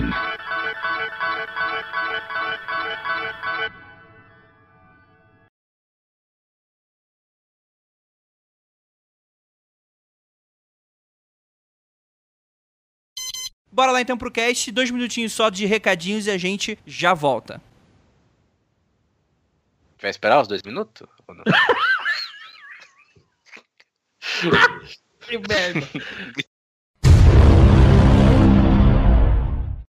Bora lá então pro cast, dois minutinhos só de recadinhos e a gente já volta. Vai esperar os dois minutos? Ou não? Que merda.